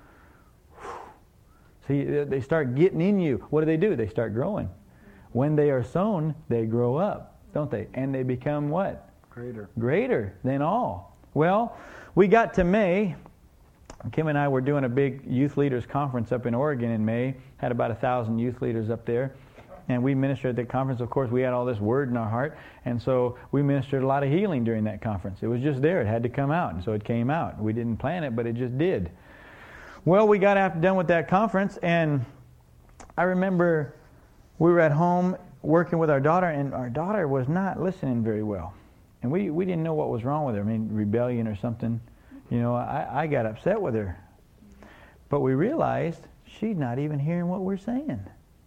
See, they start getting in you. What do they do? They start growing. When they are sown, they grow up, don't they? And they become what? Greater. Greater than all. Well, we got to May. Kim and I were doing a big youth leaders conference up in Oregon in May. Had about a thousand youth leaders up there. And we ministered at the conference. Of course, we had all this word in our heart. And so we ministered a lot of healing during that conference. It was just there. It had to come out. And so it came out. We didn't plan it, but it just did. Well, we got after done with that conference, and I remember we were at home working with our daughter, and our daughter was not listening very well. And we, we didn't know what was wrong with her. I mean, rebellion or something. You know, I, I got upset with her. But we realized she's not even hearing what we're saying.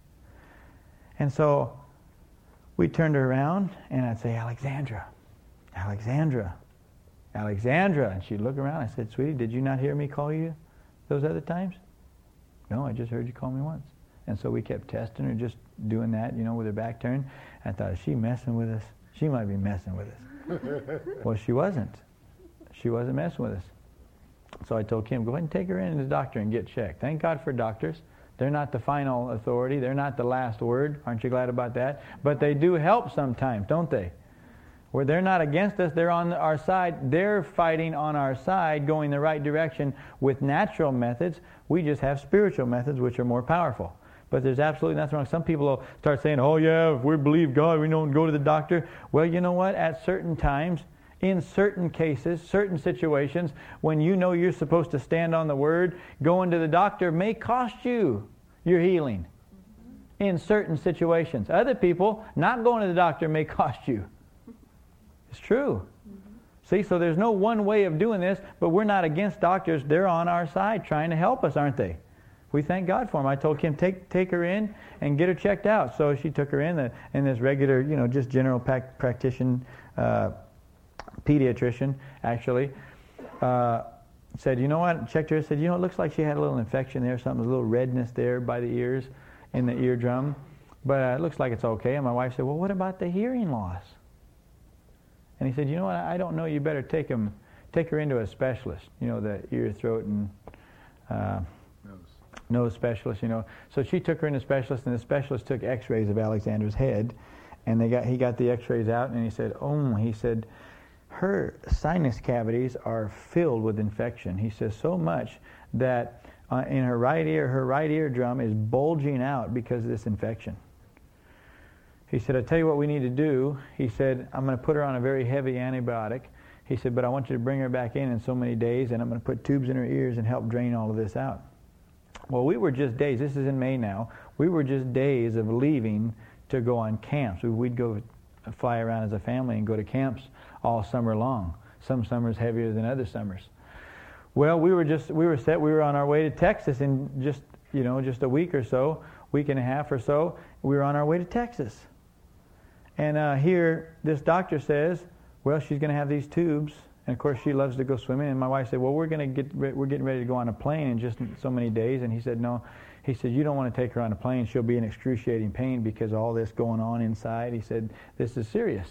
And so we turned her around, and I'd say, Alexandra, Alexandra, Alexandra. And she'd look around. I said, sweetie, did you not hear me call you those other times? No, I just heard you call me once. And so we kept testing her, just doing that, you know, with her back turned. I thought, is she messing with us? She might be messing with us. Well, she wasn't. She wasn't messing with us. So I told Kim, go ahead and take her in to the doctor and get checked. Thank God for doctors. They're not the final authority. They're not the last word. Aren't you glad about that? But they do help sometimes, don't they? Where they're not against us, they're on our side. They're fighting on our side, going the right direction with natural methods. We just have spiritual methods, which are more powerful. But there's absolutely nothing wrong. Some people will start saying, oh yeah, if we believe God, we don't go to the doctor. Well, you know what? At certain times, in certain cases, certain situations, when you know you're supposed to stand on the Word, going to the doctor may cost you your healing. In certain situations. Other people, not going to the doctor may cost you. It's true. Mm-hmm. See, so there's no one way of doing this, but we're not against doctors. They're on our side trying to help us, aren't they? We thank God for them. I told Kim, take take her in and get her checked out. So she took her in, the, in this regular, you know, just general pac- practitioner, uh, pediatrician, actually. Uh, said, you know what? Checked her, said, you know, it looks like she had a little infection there, something, a little redness there by the ears. in the eardrum, but uh, it looks like it's okay. And my wife said, well, what about the hearing loss? And he said, you know what, I don't know, you better take him, take her into a specialist, you know, the ear, throat, and uh, nose. nose specialist, you know. So she took her into a specialist, and the specialist took x-rays of Alexandra's head, and they got he got the x-rays out, and he said, oh, he said, her sinus cavities are filled with infection. He says so much that uh, in her right ear, her right eardrum is bulging out because of this infection. He said, I tell you what we need to do. He said, I'm going to put her on a very heavy antibiotic. He said, but I want you to bring her back in in so many days, and I'm going to put tubes in her ears and help drain all of this out. Well, we were just days. This is in May now. We were just days of leaving to go on camps. We'd go fly around as a family and go to camps all summer long. Some summers heavier than other summers. Well, we were just we were set. We were on our way to Texas in just you know just a week or so, week and a half or so. We were on our way to Texas. And uh, here, this doctor says, well, she's going to have these tubes. And, of course, she loves to go swimming. And my wife said, well, we're going to get re- we're getting ready to go on a plane in just so many days. And he said, no. He said, you don't want to take her on a plane. She'll be in excruciating pain because of all this going on inside. He said, this is serious.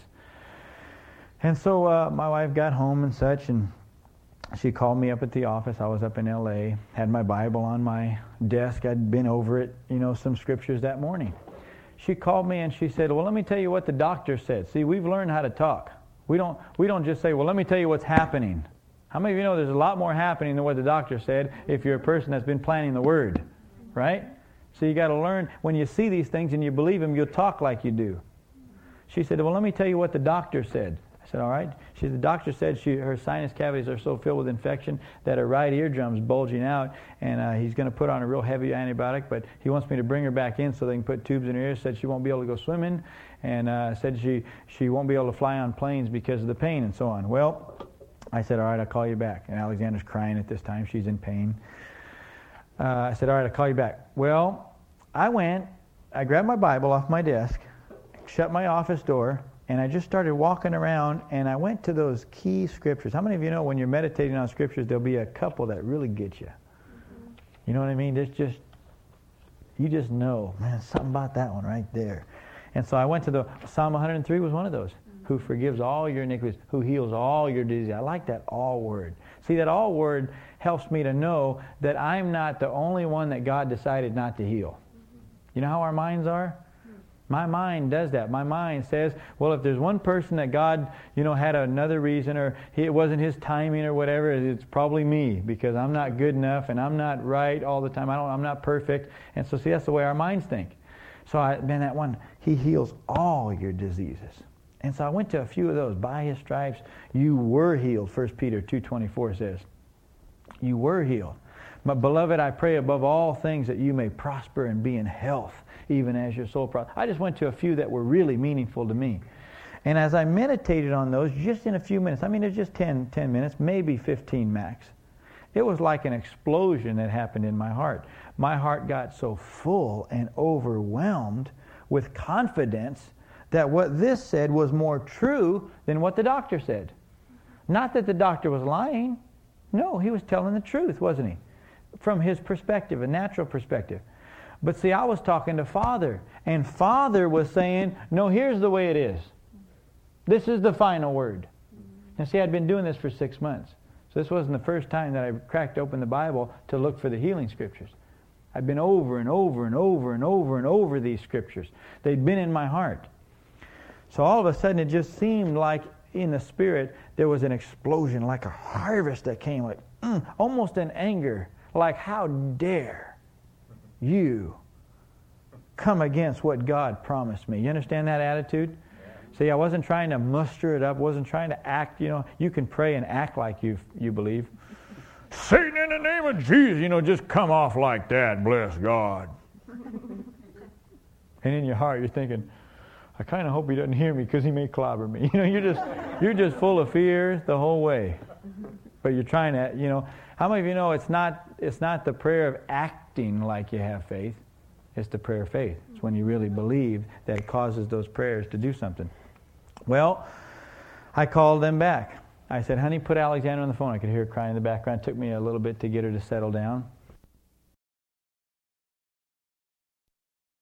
And so uh, my wife got home and such, and she called me up at the office. I was up in L A, had my Bible on my desk. I'd been over it, you know, some scriptures that morning. She called me and she said, well, let me tell you what the doctor said. See, we've learned how to talk. We don't we don't just say, well, let me tell you what's happening. How many of you know there's a lot more happening than what the doctor said if you're a person that's been planning the Word, right? So you got to learn, when you see these things and you believe them, you'll talk like you do. She said, well, let me tell you what the doctor said. I said, all right. She said, the doctor said she, her sinus cavities are so filled with infection that her right eardrum's bulging out, and uh, he's going to put on a real heavy antibiotic, but he wants me to bring her back in so they can put tubes in her ears. Said she won't be able to go swimming, and uh, said she, she won't be able to fly on planes because of the pain and so on. Well, I said, all right, I'll call you back. And Alexandra's crying at this time. She's in pain. Uh, I said, all right, I'll call you back. Well, I went, I grabbed my Bible off my desk, shut my office door, and I just started walking around, and I went to those key scriptures. How many of you know when you're meditating on scriptures, there'll be a couple that really get you? You know what I mean? It's just, you just know, man, something about that one right there. And so I went to the, Psalm one hundred three was one of those. Who forgives all your iniquities, who heals all your disease. I like that all word. See, that all word helps me to know that I'm not the only one that God decided not to heal. You know how our minds are? My mind does that. My mind says, well, if there's one person that God, you know, had another reason, or he, it wasn't his timing or whatever, it's probably me, because I'm not good enough and I'm not right all the time. I don't, I'm not perfect. And so, see, that's the way our minds think. So, I, man, that one, he heals all your diseases. And so I went to a few of those. By his stripes, you were healed, First Peter two twenty-four says. You were healed. But beloved, I pray above all things that you may prosper and be in health, even as your soul prospers. I just went to a few that were really meaningful to me. And as I meditated on those, just in a few minutes, I mean, it's just ten, ten minutes, maybe fifteen max, it was like an explosion that happened in my heart. My heart got so full and overwhelmed with confidence that what this said was more true than what the doctor said. Not that the doctor was lying. No, he was telling the truth, wasn't he? From his perspective, a natural perspective. But see, I was talking to Father, and Father was saying, no, here's the way it is. This is the final word. And see, I'd been doing this for six months. So this wasn't the first time that I cracked open the Bible to look for the healing scriptures. I'd been over and over and over and over and over these scriptures. They'd been in my heart. So all of a sudden it just seemed like in the Spirit there was an explosion, like a harvest that came, like mm, almost an anger, like how dare you come against what God promised me. You understand that attitude? Yeah. See, I wasn't trying to muster it up, wasn't trying to act, you know, you can pray and act like you you believe. Satan, in the name of Jesus, you know, just come off like that, bless God. And in your heart you're thinking, I kind of hope he doesn't hear me because he may clobber me. You know, you're just you're just full of fear the whole way. But you're trying to, you know, how many of you know it's not it's not the prayer of acting like you have faith. It's the prayer of faith. It's when you really believe that it causes those prayers to do something. Well, I called them back. I said, honey, put Alexandra on the phone. I could hear her crying in the background. It took me a little bit to get her to settle down.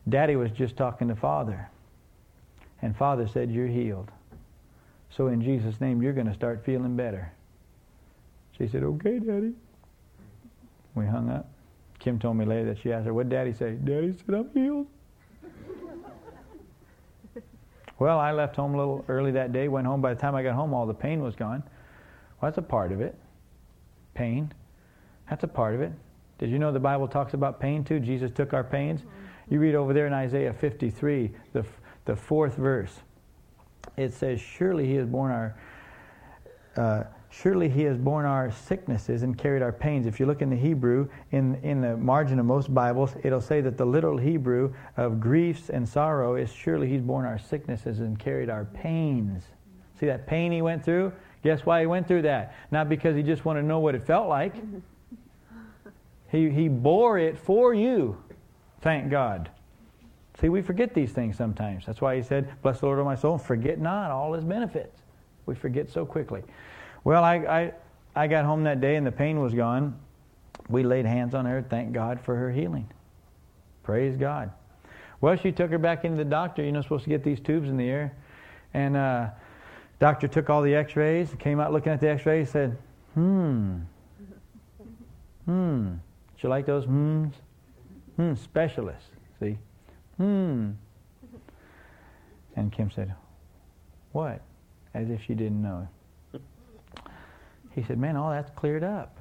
Daddy was just talking to Father. And Father said, you're healed. So in Jesus' name, you're going to start feeling better. She said, okay, Daddy. We hung up. Kim told me later that she asked her, what did Daddy say? Daddy said, I'm healed. Well, I left home a little early that day, went home. By the time I got home, all the pain was gone. Well, that's a part of it. Pain. That's a part of it. Did you know the Bible talks about pain too? Jesus took our pains. You read over there in Isaiah fifty-three, the the fourth verse. It says, surely he has borne our uh, surely he has borne our sicknesses and carried our pains. If you look in the Hebrew, in in the margin of most Bibles, it'll say that the literal Hebrew of griefs and sorrow is surely he's borne our sicknesses and carried our pains. See that pain he went through? Guess why he went through that? Not because he just wanted to know what it felt like. He he bore it for you. Thank God. See, we forget these things sometimes. That's why he said, bless the Lord, O my soul, and forget not all his benefits. We forget so quickly. Well, I, I I got home that day and the pain was gone. We laid hands on her. Thank God for her healing. Praise God. Well, she took her back into the doctor. You're not supposed to get these tubes in the ear. And uh, doctor took all the x-rays, came out looking at the x-rays, said, hmm, hmm. Did you like those hmms? Hmm, specialist. See? Hmm. And Kim said, what? As if she didn't know. He said, man, all that's cleared up.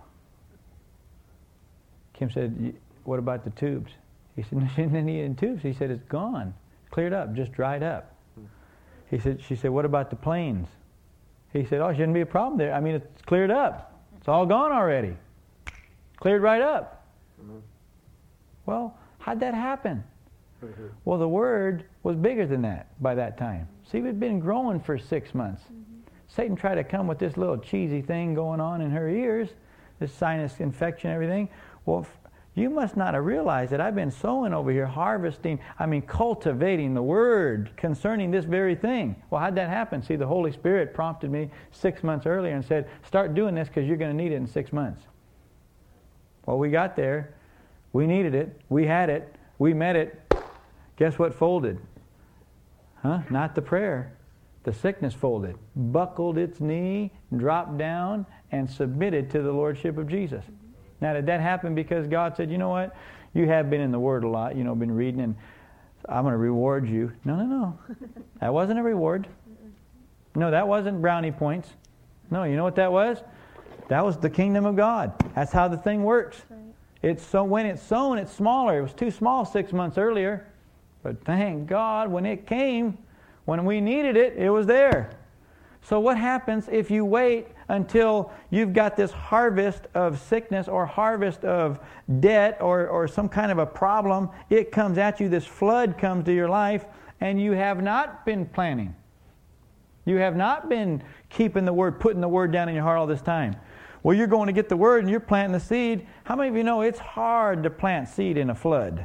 Kim said, what about the tubes? He said, she didn't need any tubes. He said, it's gone. Cleared up, just dried up. He said, she said, what about the planes? He said, oh, shouldn't be a problem there. I mean, it's cleared up. It's all gone already. Cleared right up. Mm-hmm. Well, how'd that happen? Mm-hmm. Well, the Word was bigger than that by that time. See, we'd been growing for six months. Mm-hmm. Satan tried to come with this little cheesy thing going on in her ears, this sinus infection and everything. Well, you must not have realized that I've been sowing over here, harvesting, I mean, cultivating the Word concerning this very thing. Well, how'd that happen? See, the Holy Spirit prompted me six months earlier and said, start doing this because you're going to need it in six months. Well, we got there. We needed it. We had it. We met it. Guess what folded? Huh? Not the prayer. The sickness folded. Buckled its knee, dropped down, and submitted to the Lordship of Jesus. Now, did that happen because God said, you know what? You have been in the Word a lot, you know, been reading, and I'm going to reward you. No, no, no. That wasn't a reward. No, that wasn't brownie points. No, you know what that was? That was the kingdom of God. That's how the thing works. It's so when it's sown, it's smaller. It was too small six months earlier. But thank God, when it came, when we needed it, it was there. So what happens if you wait until you've got this harvest of sickness or harvest of debt or, or some kind of a problem? It comes at you, this flood comes to your life, and you have not been planning. You have not been keeping the Word, putting the Word down in your heart all this time. Well, you're going to get the Word and you're planting the seed. How many of you know it's hard to plant seed in a flood?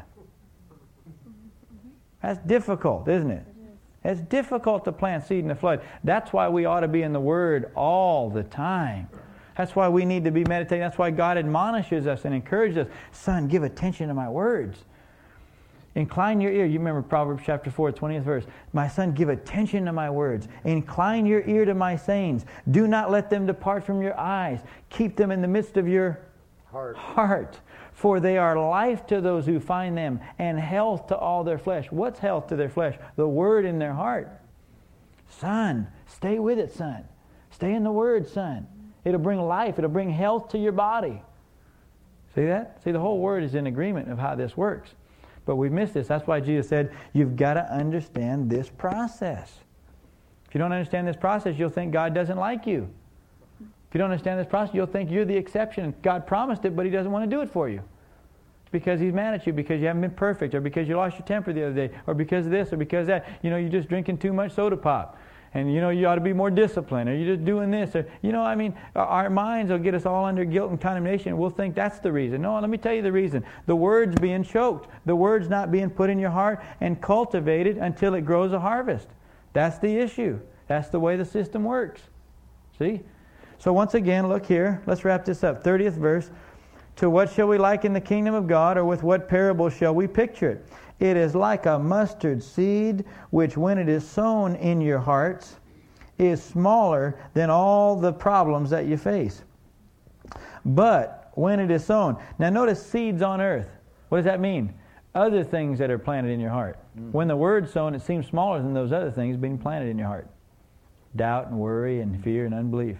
That's difficult, isn't it? It's difficult to plant seed in the flood. That's why we ought to be in the Word all the time. That's why we need to be meditating. That's why God admonishes us and encourages us. Son, give attention to my words. Incline your ear. You remember Proverbs chapter four, twentieth verse. My son, give attention to my words. Incline your ear to my sayings. Do not let them depart from your eyes. Keep them in the midst of your heart. heart. For they are life to those who find them, and health to all their flesh. What's health to their flesh? The Word in their heart. Son, stay with it, son. Stay in the Word, son. It'll bring life. It'll bring health to your body. See that? See, the whole Word is in agreement of how this works. But we've missed this. That's why Jesus said, you've got to understand this process. If you don't understand this process, you'll think God doesn't like you. If you don't understand this process, you'll think you're the exception. God promised it, but He doesn't want to do it for you. Because He's mad at you, because you haven't been perfect, or because you lost your temper the other day, or because of this, or because of that. You know, you're just drinking too much soda pop. And, you know, you ought to be more disciplined, or you're just doing this. Or, you know, I mean, our minds will get us all under guilt and condemnation. We'll think that's the reason. No, let me tell you the reason. The Word's being choked. The Word's not being put in your heart and cultivated until it grows a harvest. That's the issue. That's the way the system works. See? So once again, look here. Let's wrap this up. thirtieth verse. To what shall we liken the kingdom of God, or with what parable shall we picture it? It is like a mustard seed, which when it is sown in your hearts, is smaller than all the problems that you face. But when it is sown... Now notice seeds on earth. What does that mean? Other things that are planted in your heart. Mm. When the word's sown, it seems smaller than those other things being planted in your heart. Doubt and worry and fear and unbelief.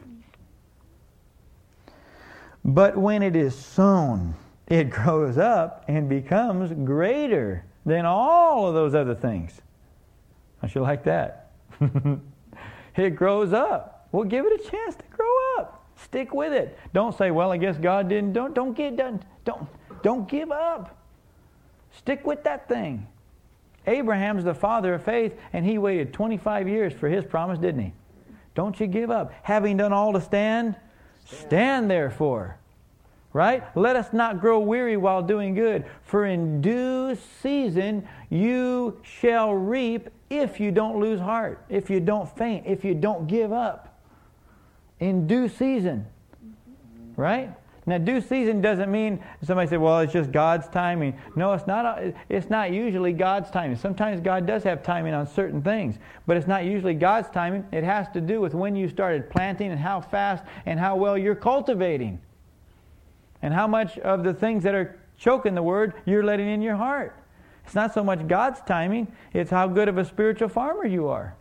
But when it is sown, it grows up and becomes greater than all of those other things. Don't you like that? It grows up. Well, give it a chance to grow up. Stick with it. Don't say, well, I guess God didn't. Don't, don't get done. Don't, don't give up. Stick with that thing. Abraham's the father of faith, and he waited twenty-five years for his promise, didn't he? Don't you give up. Having done all to stand, stand, stand therefore. Right? Let us not grow weary while doing good, for in due season you shall reap if you don't lose heart, if you don't faint, if you don't give up. In due season. Right? Now, due season doesn't mean somebody said, well, it's just God's timing. No, it's not. It's not usually God's timing. Sometimes God does have timing on certain things, but it's not usually God's timing. It has to do with when you started planting and how fast and how well you're cultivating. And how much of the things that are choking the word you're letting in your heart. It's not so much God's timing, it's how good of a spiritual farmer you are.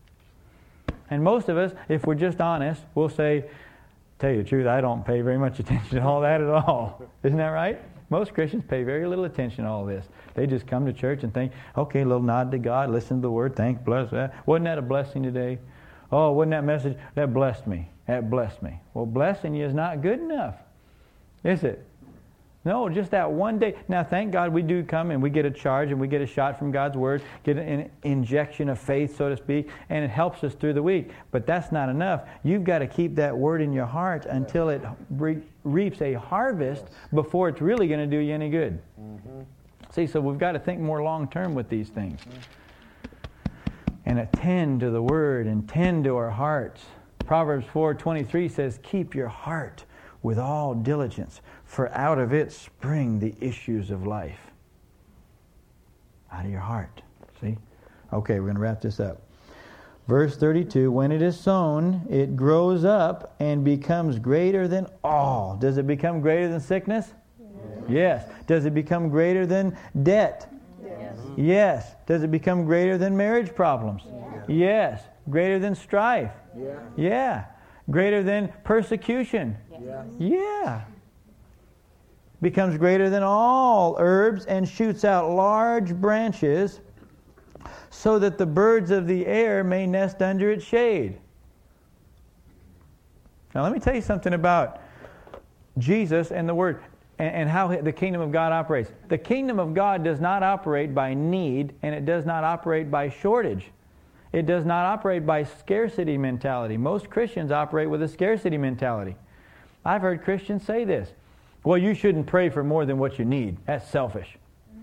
And most of us, if we're just honest, we'll say, tell you the truth, I don't pay very much attention to all that at all. Isn't that right? Most Christians pay very little attention to all this. They just come to church and think, okay, a little nod to God, listen to the word, thank, bless that. Wasn't that a blessing today? Oh, wasn't that message? That blessed me. That blessed me. Well, blessing you is not good enough. Is it? No, just that one day. Now, thank God we do come and we get a charge and we get a shot from God's Word, get an injection of faith, so to speak, and it helps us through the week. But that's not enough. You've got to keep that Word in your heart until it re- reaps a harvest before it's really going to do you any good. Mm-hmm. See, so we've got to think more long-term with these things. Mm-hmm. And attend to the Word and tend to our hearts. Proverbs four twenty-three says, keep your heart with all diligence, for out of it spring the issues of life. Out of your heart. See? Okay, we're going to wrap this up. Verse thirty-two, when it is sown, it grows up and becomes greater than all. Does it become greater than sickness? Yes. Yes. Does it become greater than debt? Yes. Yes. Does it become greater than marriage problems? Yes. Yes. Greater than strife? Yeah. Yeah. Greater than persecution? Yeah. Yeah. Becomes greater than all herbs and shoots out large branches so that the birds of the air may nest under its shade. Now let me tell you something about Jesus and the Word and, and how the kingdom of God operates. The kingdom of God does not operate by need, and it does not operate by shortage. It does not operate by scarcity mentality. Most Christians operate with a scarcity mentality. I've heard Christians say this. Well, you shouldn't pray for more than what you need. That's selfish.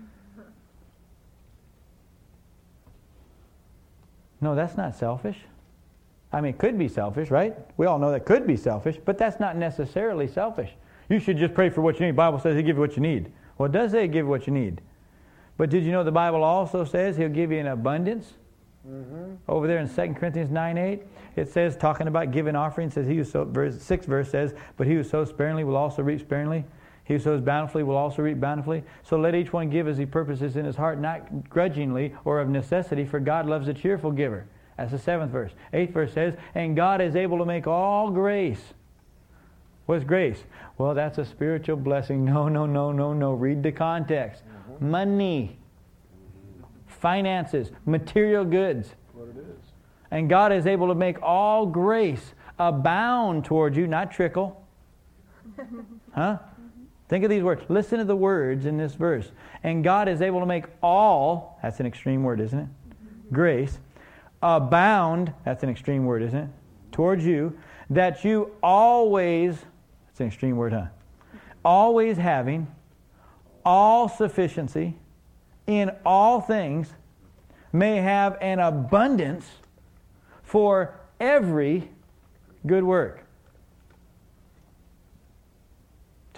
No, that's not selfish. I mean, it could be selfish, right? We all know that could be selfish, but that's not necessarily selfish. You should just pray for what you need. The Bible says He'll give you what you need. Well, it does say He'll give you what you need. But did you know the Bible also says He'll give you an abundance? Mm-hmm. Over there in Second Corinthians nine eight, it says, talking about giving offerings, says he who sows, verse sixth verse says, but he who sows sparingly will also reap sparingly. He who sows bountifully will also reap bountifully. So let each one give as he purposes in his heart, not grudgingly or of necessity, for God loves a cheerful giver. That's the seventh verse. Eighth verse says, and God is able to make all grace. What's grace? Well, that's a spiritual blessing. No, no, no, no, no. Read the context. Mm-hmm. Money. Finances, material goods. What it is. And God is able to make all grace abound toward you, not trickle. Huh? Think of these words. Listen to the words in this verse. And God is able to make all, that's an extreme word, isn't it? Grace, abound, that's an extreme word, isn't it? Towards you, that you always, that's an extreme word, huh? Always having all sufficiency in all things may have an abundance for every good work.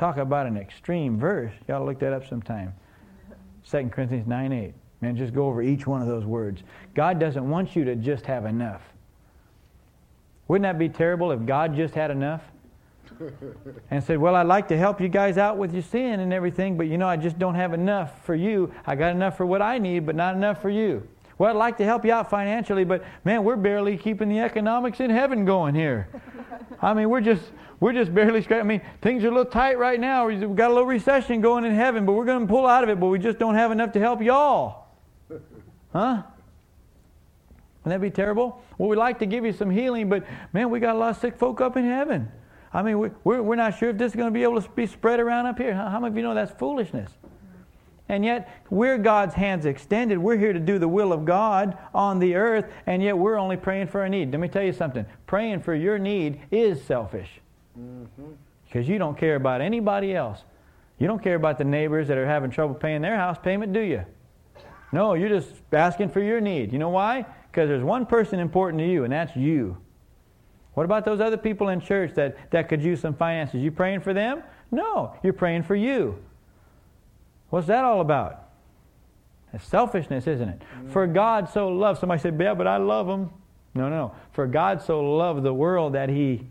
Talk about an extreme verse. You ought to look that up sometime. Second Corinthians nine eight. Man, just go over each one of those words. God doesn't want you to just have enough. Wouldn't that be terrible if God just had enough? And said, well, I'd like to help you guys out with your sin and everything, but you know, I just don't have enough for you. I got enough for what I need, but not enough for you. Well, I'd like to help you out financially, but man, we're barely keeping the economics in heaven going here. I mean, we're just we're just barely scratching. I mean, things are a little tight right now. We've got a little recession going in heaven, but we're going to pull out of it, but we just don't have enough to help y'all. Huh? Wouldn't that be terrible? Well, we'd like to give you some healing, but man, we got a lot of sick folk up in heaven. I mean, we're, we're not sure if this is going to be able to be spread around up here. How, how many of you know that's foolishness? And yet, we're God's hands extended. We're here to do the will of God on the earth, and yet we're only praying for a need. Let me tell you something. Praying for your need is selfish. Mm-hmm. Because you don't care about anybody else. You don't care about the neighbors that are having trouble paying their house payment, do you? No, you're just asking for your need. You know why? Because there's one person important to you, and that's you. What about those other people in church that, that could use some finances? You praying for them? No, you're praying for you. What's that all about? It's selfishness, isn't it? Mm-hmm. For God so loved, somebody said, yeah, but I love him. No, no, no. For God so loved the world that he...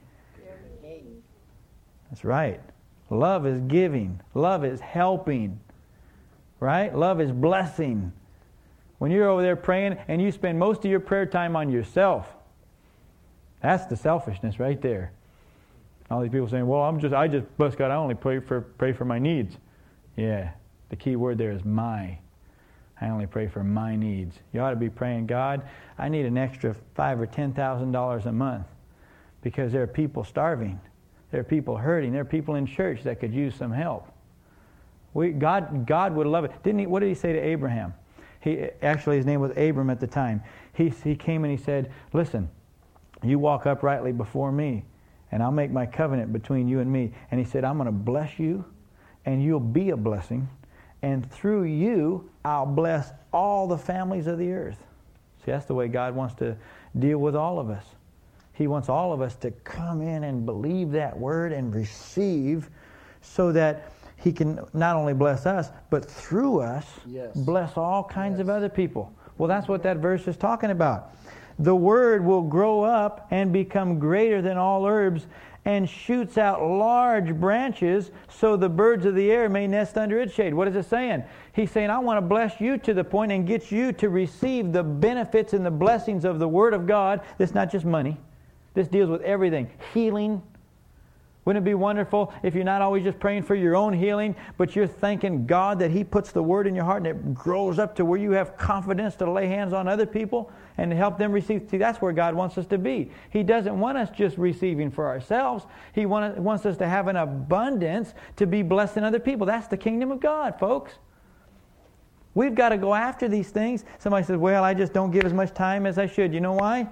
That's right. Love is giving. Love is helping. Right? Love is blessing. When you're over there praying and you spend most of your prayer time on yourself, that's the selfishness right there. All these people saying, well, I'm just, I just, bless God, I only pray for, pray for my needs. Yeah, the key word there is my. I only pray for my needs. You ought to be praying, God, I need an extra five or ten thousand dollars a month because there are people starving. There are people hurting. There are people in church that could use some help. We, God, God would love it. Didn't he? What did he say to Abraham? He actually, his name was Abram at the time. He, he came and he said, listen, you walk uprightly before me, and I'll make my covenant between you and me. And he said, I'm going to bless you, and you'll be a blessing. And through you, I'll bless all the families of the earth. See, that's the way God wants to deal with all of us. He wants all of us to come in and believe that word and receive so that he can not only bless us, but through us, yes, bless all kinds yes. of other people. Well, that's what that verse is talking about. The word will grow up and become greater than all herbs and shoots out large branches so the birds of the air may nest under its shade. What is it saying? He's saying, I want to bless you to the point and get you to receive the benefits and the blessings of the Word of God. This is not just money. This deals with everything. Healing. Wouldn't it be wonderful if you're not always just praying for your own healing, but you're thanking God that He puts the Word in your heart and it grows up to where you have confidence to lay hands on other people and to help them receive. See, that's where God wants us to be. He doesn't want us just receiving for ourselves. He want, wants us to have an abundance to be blessing other people. That's the kingdom of God, folks. We've got to go after these things. Somebody says, well, I just don't give as much time as I should. You know why?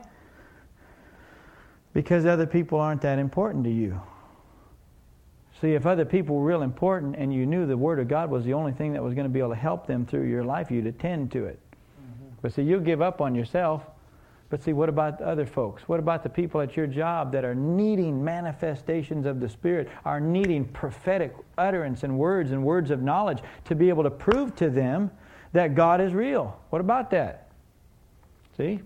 Because other people aren't that important to you. See, if other people were real important and you knew the Word of God was the only thing that was going to be able to help them through your life, you'd attend to it. Mm-hmm. But see, you'll give up on yourself. But see, what about other folks? What about the people at your job that are needing manifestations of the Spirit, are needing prophetic utterance and words and words of knowledge to be able to prove to them that God is real? What about that? See?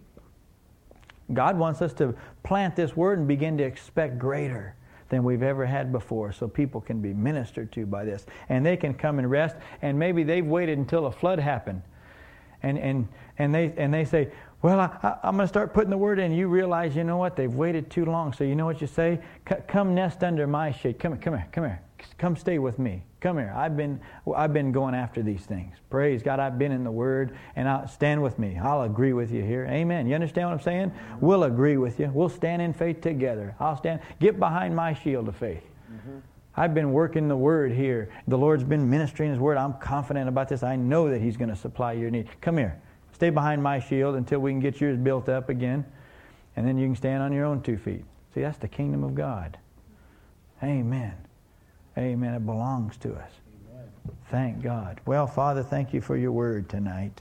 God wants us to plant this Word and begin to expect greater than we've ever had before, so people can be ministered to by this. And they can come and rest, and maybe they've waited until a flood happened. And and and they and they say, well, I, I, I'm going to start putting the word in. You realize, you know what, they've waited too long. So you know what you say? C- come nest under my shade. Come here, come here, come here. Come stay with me. Come here. I've been I've been going after these things. Praise God, I've been in the Word, and I'll stand with me. I'll agree with you here. Amen. You understand what I'm saying? We'll agree with you. We'll stand in faith together. I'll stand. Get behind my shield of faith. Mm-hmm. I've been working the Word here. The Lord's been ministering His Word. I'm confident about this. I know that He's going to supply your need. Come here. Stay behind my shield until we can get yours built up again, and then you can stand on your own two feet. See, that's the kingdom of God. Amen. Amen. It belongs to us. Amen. Thank God. Well, Father, thank you for your word tonight.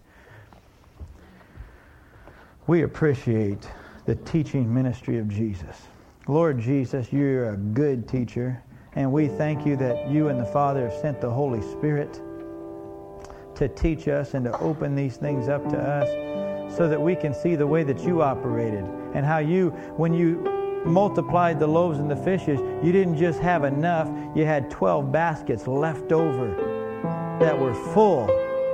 We appreciate the teaching ministry of Jesus. Lord Jesus, you're a good teacher, And we thank you that you and the Father have sent the Holy Spirit to teach us and to open these things up to us so that we can see the way that you operated and how you, when you multiplied the loaves and the fishes, you didn't just have enough, you had twelve baskets left over that were full,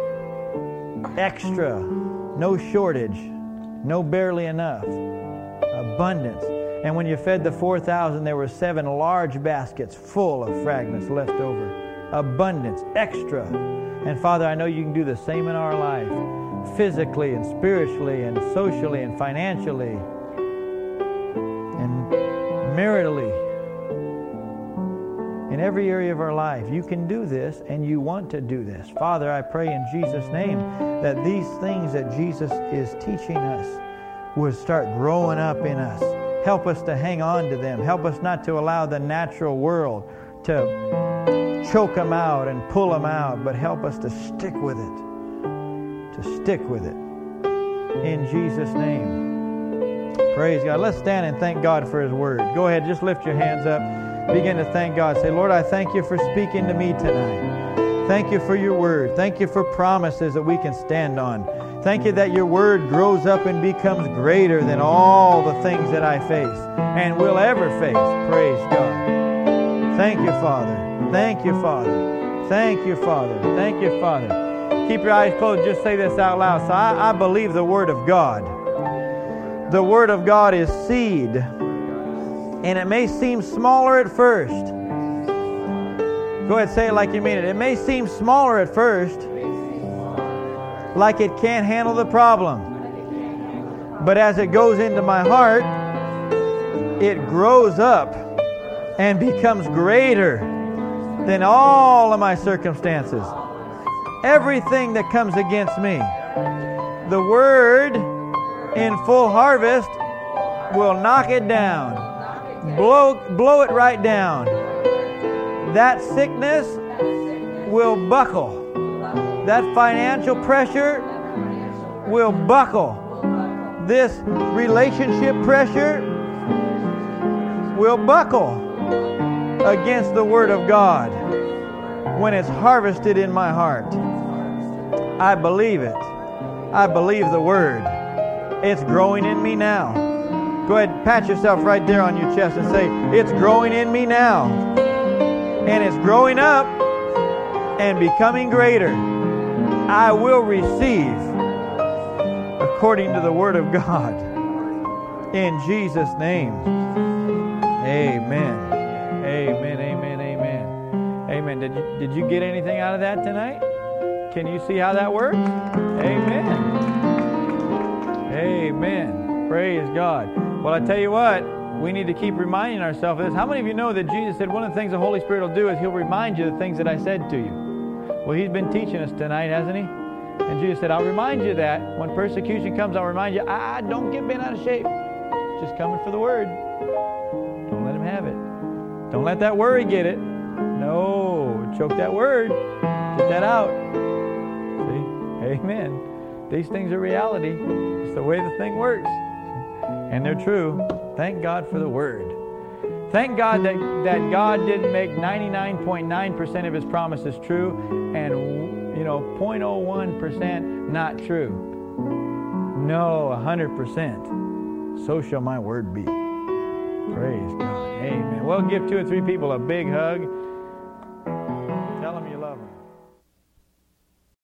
extra, no shortage, no barely enough, abundance. And when you fed the four thousand, there were seven large baskets full of fragments left over. Abundance, extra. And Father, I know you can do the same in our life, physically and spiritually and socially and financially and maritally. In every area of our life, you can do this and you want to do this. Father, I pray in Jesus' name that these things that Jesus is teaching us would start growing up in us. Help us to hang on to them. Help us not to allow the natural world to choke them out and pull them out, but help us to stick with it. To stick with it. In Jesus' name. Praise God. Let's stand and thank God for His Word. Go ahead, just lift your hands up. Begin to thank God. Say, Lord, I thank you for speaking to me tonight. Thank you for your Word. Thank you for promises that we can stand on. Thank you that your Word grows up and becomes greater than all the things that I face and will ever face. Praise God. Thank you, Father. Thank you, Father. Thank you, Father. Thank you, Father. Keep your eyes closed. Just say this out loud. So I, I believe the Word of God. The Word of God is seed. And it may seem smaller at first. Go ahead, say it like you mean it. It may seem smaller at first. Like it can't handle the problem. But as it goes into my heart, it grows up and becomes greater than all of my circumstances. Everything that comes against me. The Word in full harvest will knock it down. Blow, blow it right down. That sickness will buckle. That financial pressure will buckle. This relationship pressure will buckle against the Word of God when it's harvested in my heart. I believe it. I believe the Word. It's growing in me now. Go ahead, pat yourself right there on your chest and say, it's growing in me now. And it's growing up and becoming greater. I will receive according to the Word of God. In Jesus' name. Amen. Amen, amen, amen. Amen. Did you, did you get anything out of that tonight? Can you see how that works? Amen. Amen. Praise God. Well, I tell you what, we need to keep reminding ourselves of this. How many of you know that Jesus said one of the things the Holy Spirit will do is He'll remind you of the things that I said to you? Well, He's been teaching us tonight, hasn't He? And Jesus said, I'll remind you that when persecution comes, I'll remind you, ah, don't get bent out of shape. Just coming for the Word. Don't let Him have it. Don't let that worry get it. No, choke that Word. Get that out. See? Amen. These things are reality. It's the way the thing works. And they're true. Thank God for the Word. Thank God that, that God didn't make ninety-nine point nine percent of His promises true and, you know, zero point zero one percent not true. No, one hundred percent. So shall my word be. Praise God. Amen. Well, give two or three people a big hug.